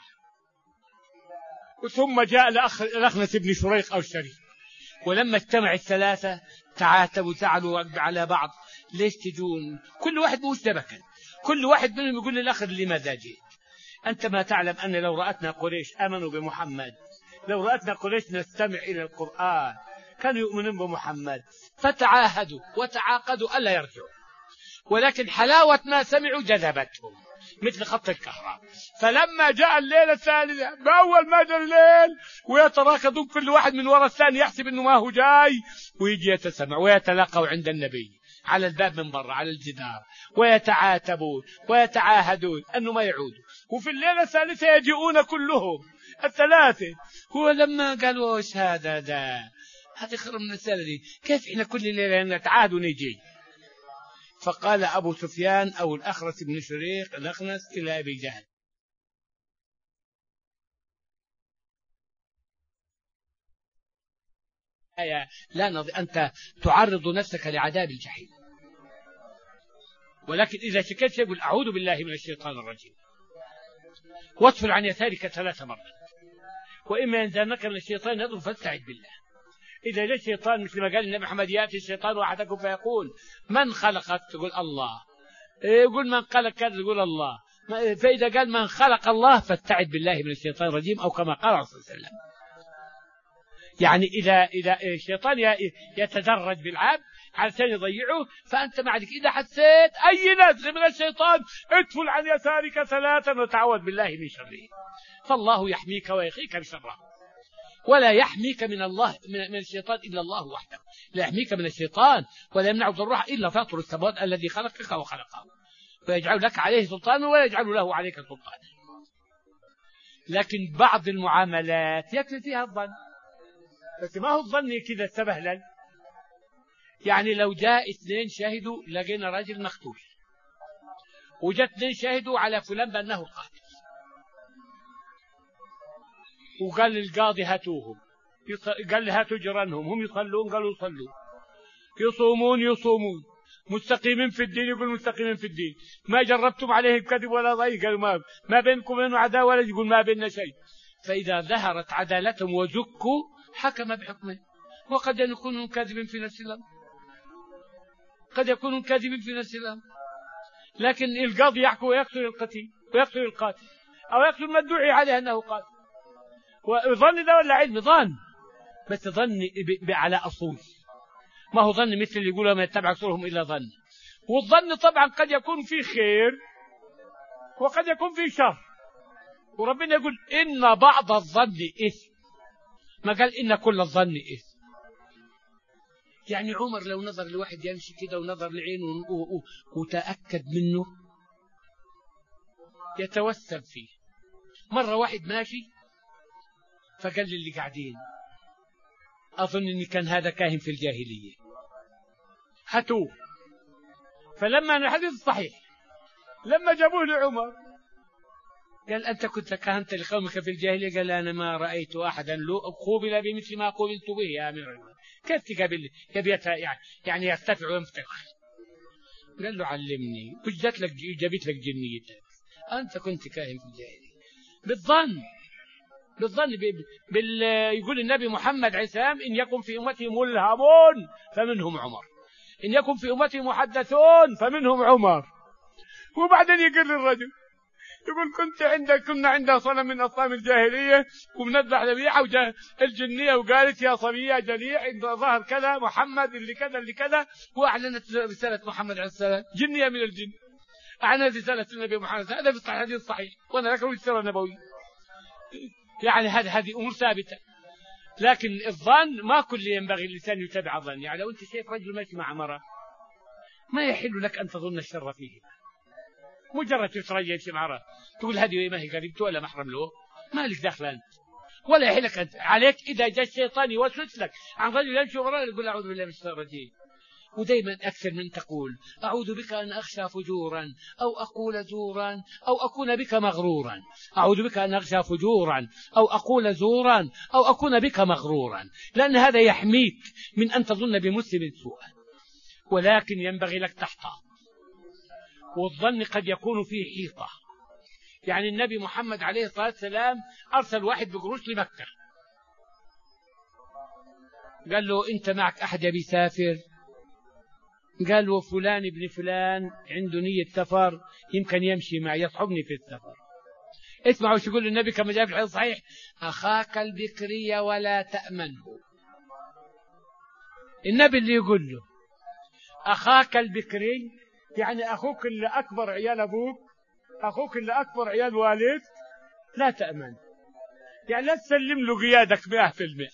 ثم جاء الأخنس بن شريق أو الشريف، ولما اجتمع الثلاثة تعاتبوا تعالوا على بعض، ليش تجون؟ كل واحد مشتبكا، كل واحد منهم يقول للآخر لماذا جئت؟ أنت ما تعلم أن لو رأتنا قريش آمنوا بمحمد، لو رأتنا قريش نستمع إلى القرآن كانوا يؤمنون بمحمد، فتعاهدوا وتعاقدوا ألا يرجعوا، ولكن حلاوة ما سمعوا جذبتهم مثل خط الكهرباء. فلما جاء الليل الثالث بأول ما جاء الليل ويتراكضون كل واحد من وراء الثاني يحسب أنه ما هو جاي، ويجي يتسمع ويتلاقوا عند النبي على الباب من برا على الجدار، ويتعاتبون ويتعاهدون أنه ما يعودوا. وفي الليلة الثالثة يجيئون كلهم الثلاثة. هو لما قالوا ايش هذا هذه خرم من السنة دي، كيف احنا كل ليلة نتعاد ونجي؟ فقال أبو سفيان أو الأخرس بن شريق الأخنس إلى أبي جهل: أنت تعرض نفسك لعذاب الجحيم، ولكن إذا شكيت يقول أعوذ بالله من الشيطان الرجيم، واطفل عن يسارك 3 مرات، وإما ينزغنك من الشيطان نزغ فاستعذ بالله. إذا جاء الشيطان مثل ما قال النبي محمد: يأتي الشيطان أحدكم فيقول من خلقك؟ تقول الله. يقول من خلق كذا؟ تقول الله. فإذا قال من خلق الله فاستعذ بالله من الشيطان الرجيم، أو كما قال صلى الله عليه وسلم. يعني إذا الشيطان يتدرج بالعبد علشان يضيعه، فأنت معك إذا حسيت أي نزغ من الشيطان ادفل عن يسارك 3 وتعوذ بالله من شره، فالله يحميك ويقيك بشره. ولا يحميك من الله من الشيطان إلا الله وحده، لا يحميك من الشيطان ولا يمنع ضره إلا فاطر السماوات الذي خلقك وخلقه، ويجعل لك عليه سلطانا ولا يجعل له عليك سلطانا. لكن بعض المعاملات يكفي فيها الظن، بس ما هو الظن كذا استبهلل. يعني لو جاء 2 شاهدوا لقينا راجل مقتول، وجاء 2 شاهدوا على فلان بأنه قاتل، وقال للقاضي هاتوهم، قال لي هاتوا جيرانهم، هم يصلون قالوا يصلون، يصومون، مستقيمين في الدين يقول مستقيمين في الدين، ما جربتم عليه الكذب ولا ضيق، قالوا ما بينكم وبينه عداوة ولا، يقول ما بيننا شيء. فإذا ظهرت عدالتهم وزكوا حكم بحكمه. وقد يكونوا كاذبين في نفس الأمر، قد يكونوا كاذبين في نفس الأمر، لكن القاضي يحكم ويقتل القتيل ويقتل القاتل، أو يقتل ما ادعي عليه أنه قاتل. وظن ده ولا علم؟ ظن، بس ظن على أصول، ما هو ظن مثل اللي يقولوا ما يتبع أكثرهم إلا ظن. والظن طبعا قد يكون فيه خير وقد يكون فيه شر، وربنا يقول إن بعض الظن إثم، ما قال إن كل الظن إثم. يعني عمر لو نظر لواحد يمشي كده ونظر لعينه وتأكد منه يتوسم فيه. مرة واحد ماشي فقال للي قاعدين أظن أن كان هذا كاهن في الجاهلية، هاتوه. فلما الحديث صحيح، لما جابوه لعمر قال أنت كنت كهنت لقومك في الجاهلية؟ قال أنا ما رأيت أحدا قوبل بمثل ما قوبلت به يا أمير المؤمنين. كيف تقابل يعني يرتفع وينفتح؟ قال له علمني، وش جابت لك جنيتك؟ أنت كنت كاهن في الجاهلية. بالظن يقول النبي محمد عليه السلام إن يكن في أمتي ملهمون فمنهم عمر، إن يكن في أمتي محدثون فمنهم عمر. وبعدين يقول للرجل، يقول كنا عند صنم من أصنام الجاهلية وبنذبح ذبيحة، وجاء الجنية وقالت يا صبية جليع إن ظهر كذا محمد اللي كذا اللي كذا، وأعلنت رسالة محمد عليه السلام. جنية من الجن أعلنت رسالة النبي محمد، هذا في الحديث الصحيح وأنا ذكره السيرة النبوية. يعني هذه أمور ثابتة. لكن الظن ما كل ينبغي الإنسان يتبع الظن. يعني لو أنت شايف رجل ماشي مع امرأة ما يحل لك أن تظن الشر فيه، مجرد تترجى يمشي مع امرأة تقول هذه ما هي قريبته ولا محرم له، ما لك دخل أنت ولا يحل لك أنت. عليك إذا جاء الشيطان يوسوس لك عن رجل يمشي وراء يقول أعوذ بالله من الشيطان الرجيم. ودائما أكثر من تقول أعوذ بك أن أخشى فجورا أو أقول زورا أو أكون بك مغرورا، أعوذ بك أن أخشى فجورا أو أقول زورا أو أكون بك مغرورا، لأن هذا يحميك من أن تظن بمسلم سوءا. ولكن ينبغي لك تحتاط، والظن قد يكون فيه حيطة. يعني النبي محمد عليه الصلاة والسلام أرسل واحد بقروش لمكة، قال له أنت معك أحد يبي يسافر؟ قال له فلان ابن فلان عنده نية سفر يمكن يمشي معي يصحبني في السفر. اسمعوا شو يقول النبي كما جاء في الحديث الصحيح: أخاك البكري ولا تأمنه. النبي اللي يقول له أخاك البكري يعني أخوك اللي أكبر عيال أبوك، أخوك اللي أكبر عيال والد، لا تأمن، يعني لا تسلم له قيادك 100%.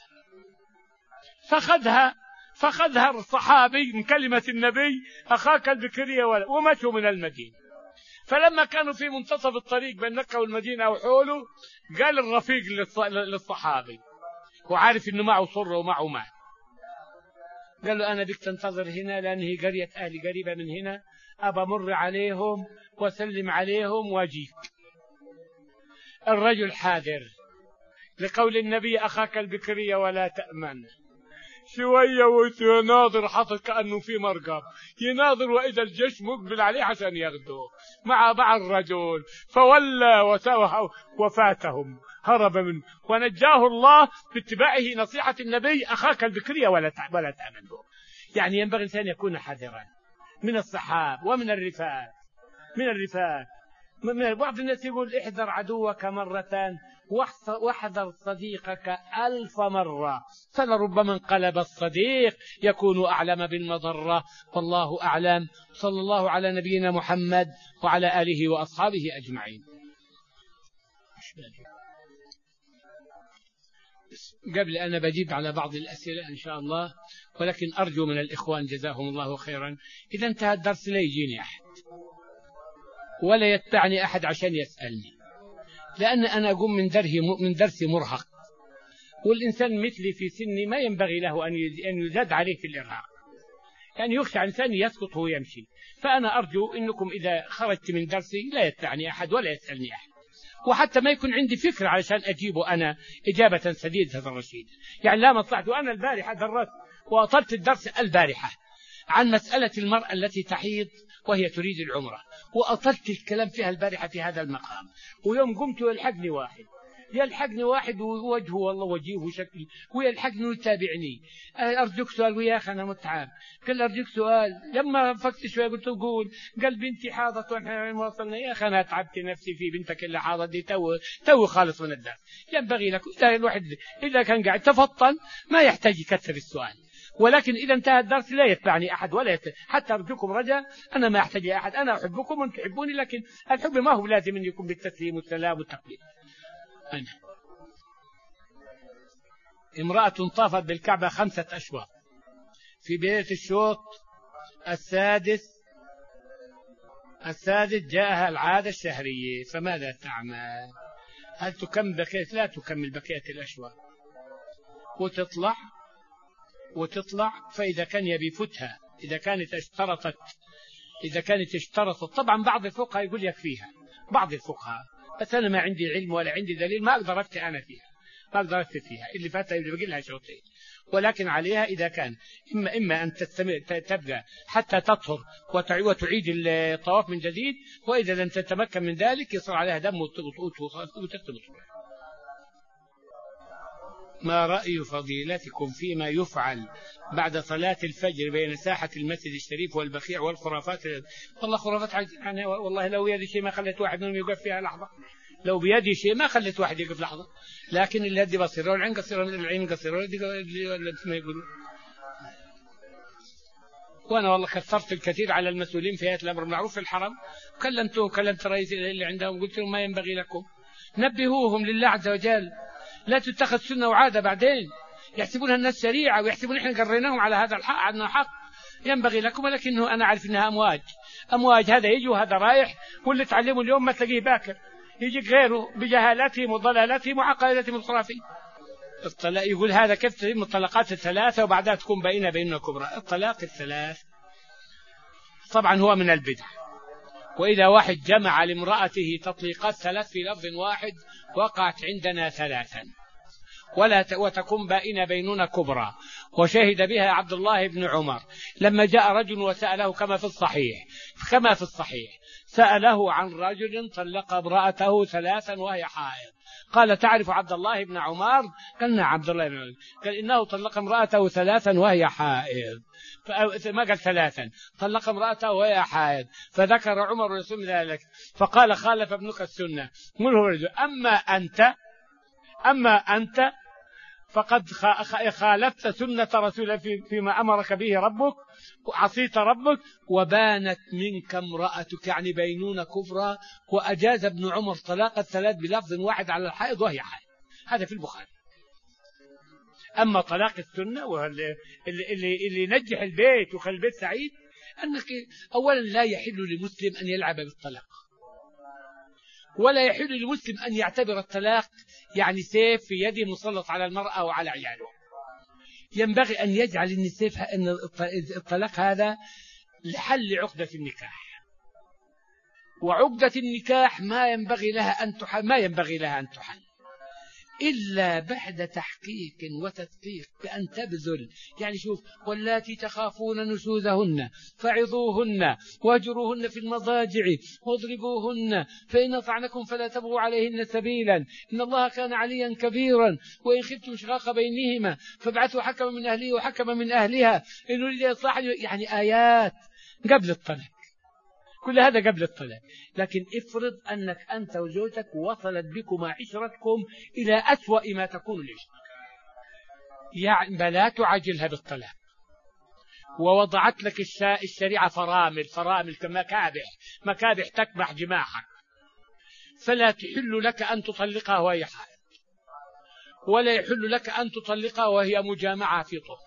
فخذها الصحابي من كلمة النبي أخاك البكرية ومشوا من المدينة. فلما كانوا في منتصف الطريق بين مكة والمدينة وحوله، قال الرفيق للصحابي وعارف إنه معه صرة ومعه مال، قال له أنا بك تنتظر هنا لأن هي قرية أهلي قريبة من هنا، أبى مر عليهم وسلم عليهم واجيك. الرجل حاذر لقول النبي أخاك البكرية ولا تأمن. شوية ويناظر حصل كأنه في مرقب يناظر، وإذا الجيش مقبل عليه عشان ياخده مع بعض الرجل، فولى وفاتهم هرب منه، ونجاه الله باتباعه نصيحة النبي أخاك البكرية ولا تأمن به. يعني ينبغي الإنسان يكون حذرا من الصحاب ومن الرفاق. من بعض الناس يقول احذر عدوك مرة واحذر صديقك 1000 مرة، فلربما انقلب الصديق يكون أعلم بالمضرة. والله أعلم. صلى الله على نبينا محمد وعلى آله وأصحابه أجمعين. قبل أن بجيب على بعض الأسئلة إن شاء الله، ولكن أرجو من الإخوان جزاهم الله خيرا إذا انتهى الدرس لا يجيني أحد ولا يتبعني أحد عشان يسألني، لأن أنا أقوم من درسي مرهق، والإنسان مثلي في سني ما ينبغي له أن يزاد عليه في الإرهاق، يعني يخشى إنسان يسقط ويمشي. فأنا أرجو أنكم إذا خرجت من درسي لا يتبعني أحد ولا يسألني أحد، وحتى ما يكون عندي فكرة علشان أجيبه أنا إجابة سديدة الرشيد. يعني لا مصلحة. وأنا البارحة درست وأطلت الدرس البارحة عن مسألة المرأة التي تحيض وهي تريد العمرة، وأطلت الكلام فيها البارحة في هذا المقام. ويوم قمت يلحقني واحد ووجهه والله وجيه وشكل، ويلحقني ويتابعني. أرجوك سؤال ويا أخي أنا متعب. قال أرجوك سؤال. لما فكت شوية قلت له قول. قال بنتي حاضت ونحن وصلنا. يا أخي أنا تعبت نفسي في بنتك اللي حاضت دي تو خالص من الدرس. ينبغي لك الواحد إذا كان قاعد تفطن ما يحتاج يكثر السؤال، ولكن إذا انتهى الدرس لا يتبعني أحد ولا حتى أرجوكم رجاء، أنا ما أحتاج أحد، أنا أحبكم وأنتم تحبوني، لكن الحب ما هو لازم أن يكون بالتسليم والسلام والتقليد. أنا امرأة طافت بالكعبة 5 أشواط في بداية الشوط السادس جاءها العادة الشهرية، فماذا تعمل؟ هل تكمل بقية؟ لا تكمل بقية الأشواط وتطلع. فإذا كان يبي فتها إذا كانت اشترطت طبعا بعض الفقهاء يقول يكفيها، بعض الفقهاء، بس أنا ما عندي علم ولا عندي دليل، ما أقدر أفتي أنا فيها، ما أقدر أفتي فيها. اللي فاتها اللي بقي لها شوطين، ولكن عليها إذا كان إما أن تبقى حتى تطهر وتعيد الطواف من جديد، وإذا لم تتمكن من ذلك يصير عليها دم وتختم. ما رأي فضيلتكم فيما يفعل بعد صلاة الفجر بين ساحة المسجد الشريف والبقيع والخرافات؟ والله خرافات يعني، والله لو بيدي شيء ما خلت واحد منهم يقف فيها لحظة، لو بيدي شيء ما خلت واحد يقف لحظة، لكن اليد بصيرة والعين قصيرة، العين قصيرة ما يقولون. وأنا والله كثرت الكثير على المسؤولين في هيئة الأمر بالمعروف في الحرم، كلمت رئيس اللي عندهم قلت لهم ما ينبغي لكم، نبهوهم لله عز وجل، لا تتخذ سنة وعادة بعدين يحسبونها الناس شريعة ويحسبون إحنا قريناهم على هذا الحق، عندنا حق. ينبغي لكم، ولكنه أنا عارف إنها أمواج، هذا يجي وهذا رايح، واللي تعلمه اليوم ما تلاقيه باكر، يجي غيره بجهالتهم وضلالتهم وعقائدتهم الخرافية. الطلاق يقول هذا كيف تتم الطلقات الثلاثة وبعدها تكون بيننا كبرى؟ الطلاق الثلاث طبعا هو من البدع، وإذا واحد جمع لامرأته تطليقات 3 في لفظ واحد وقعت عندنا 3 وتكون بيننا كبرى. وشهد بها عبد الله بن عمر لما جاء رجل وسأله كما في الصحيح سأله عن رجل طلق امرأته 3 وهي حائض، قال تعرف عبد الله بن عمر؟ قال نعم عبد الله بن عمر، قال إنه طلق امرأته 3 وهي حائض، ما قال 3، طلق امرأته وهي حائض، فذكر عمر رسول ذلك فقال خالف ابنك السنة. منه رجل أما أنت فقد خالفت سنة رسول فيما أمرك به ربك وعصيت ربك، وبانت منك امرأتك، يعني بينونة كفرى. وأجاز ابن عمر طلاق 3 بلفظ واحد على الحائض وهي حائض، هذا في البخاري. أما طلاق السنة اللي ينجح البيت وخلي البيت سعيد، أنك أولا لا يحل لمسلم أن يلعب بالطلاق، ولا يحل للمسلم أن يعتبر الطلاق يعني سيف في يده مسلط على المرأة أو على عياله. ينبغي أن يجعل أن الطلاق هذا لحل عقدة النكاح، وعقدة النكاح ما ينبغي لها أن تحل إلا بعد تحقيق وتدقيق بأن تبذل. يعني شوف: واللاتي تخافون نشوزهن فعظوهن واهجروهن في المضاجع واضربوهن فإن أطعنكم فلا تبغوا عليهن سبيلا إن الله كان عليا كبيرا وإن خفتم شقاق بينهما فابعثوا حكما من أهله وحكما من أهلها إن يريد إصلاحا. يعني آيات قبل الطلاق، كل هذا قبل الطلاق. لكن افرض أنك أنت وزوجتك وصلت بكما عشرتكم إلى أسوأ ما تكون العشرة، يعني لا تعجلها بالطلاق. ووضعت لك الشريعة فرامل كمكابح تكبح جماحك، فلا تحل لك أن تطلقها وهي حائض، ولا يحل لك أن تطلقها وهي مجامعة في طهر،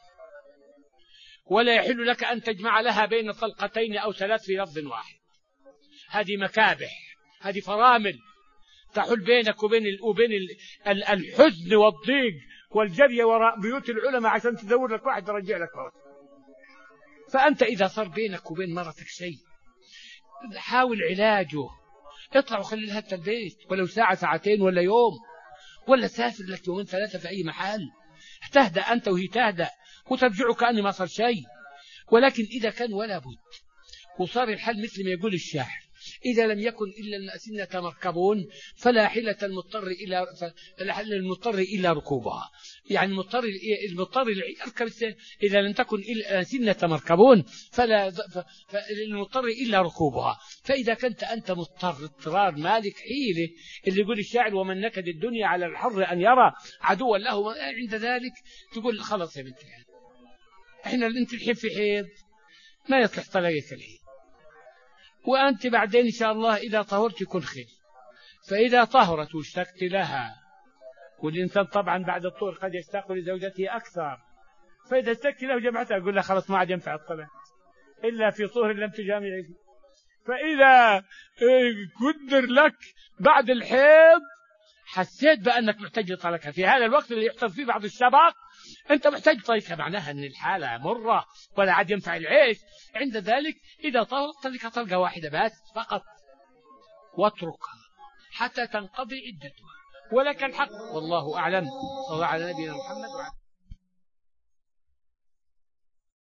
ولا يحل لك أن تجمع لها بين طلقتين أو 3 في لفظ واحد. هذه مكابح، هذه فرامل تحل بينك وبين الحزن والضيق والجري وراء بيوت العلماء عشان تدور لك واحد يرجع لك فرص. فأنت إذا صار بينك وبين مرتك شيء حاول علاجه، اطلع وخلي لها البيت ولو ساعة ساعتين ولا يوم، ولا سافر لك 2 3 في أي محل، تهدأ أنت وهي تهدأ وترجعوا كأن ما صار شيء. ولكن إذا كان ولا بد وصار الحل مثل ما يقول الشاعر: إذا لم يكن إلا الأسنة مركبون فلا حيلة المضطر إلا ركوبها. يعني المضطر يركب، إذا لم تكن إلا الأسنة مركبون فلا المضطر إلا ركوبها. فإذا كنت أنت مضطر اضطرار مالك حيلة، اللي يقول الشاعر: ومن نكد الدنيا على الحر أن يرى عدوا له، عند ذلك تقول: خلاص يا بنتي، إحنا أنت الحين في حيض ما يصلح طلاقك الحين، وأنت بعدين إن شاء الله إذا طهرت يكون خير. فإذا طهرت واشتقت لها، والإنسان طبعا بعد الطهر قد يشتاق لزوجته أكثر، فإذا اشتقت له جمعتها أقول له: خلاص ما عاد ينفع الطلاق إلا في طهر لم تجامعه. فإذا قدر لك بعد الحيض حسيت بأنك محتاج لطلاقها في هذا الوقت اللي يحصل فيه بعض الشباب، أنت محتاج طلاقها، معناها أن الحالة مرة ولا عاد ينفع العيش. عند ذلك إذا طلقها طلقة واحدة بس فقط، واتركها حتى تنقضي عدتها، ولك الحق. والله أعلم. صلى الله على نبينا محمد وعلى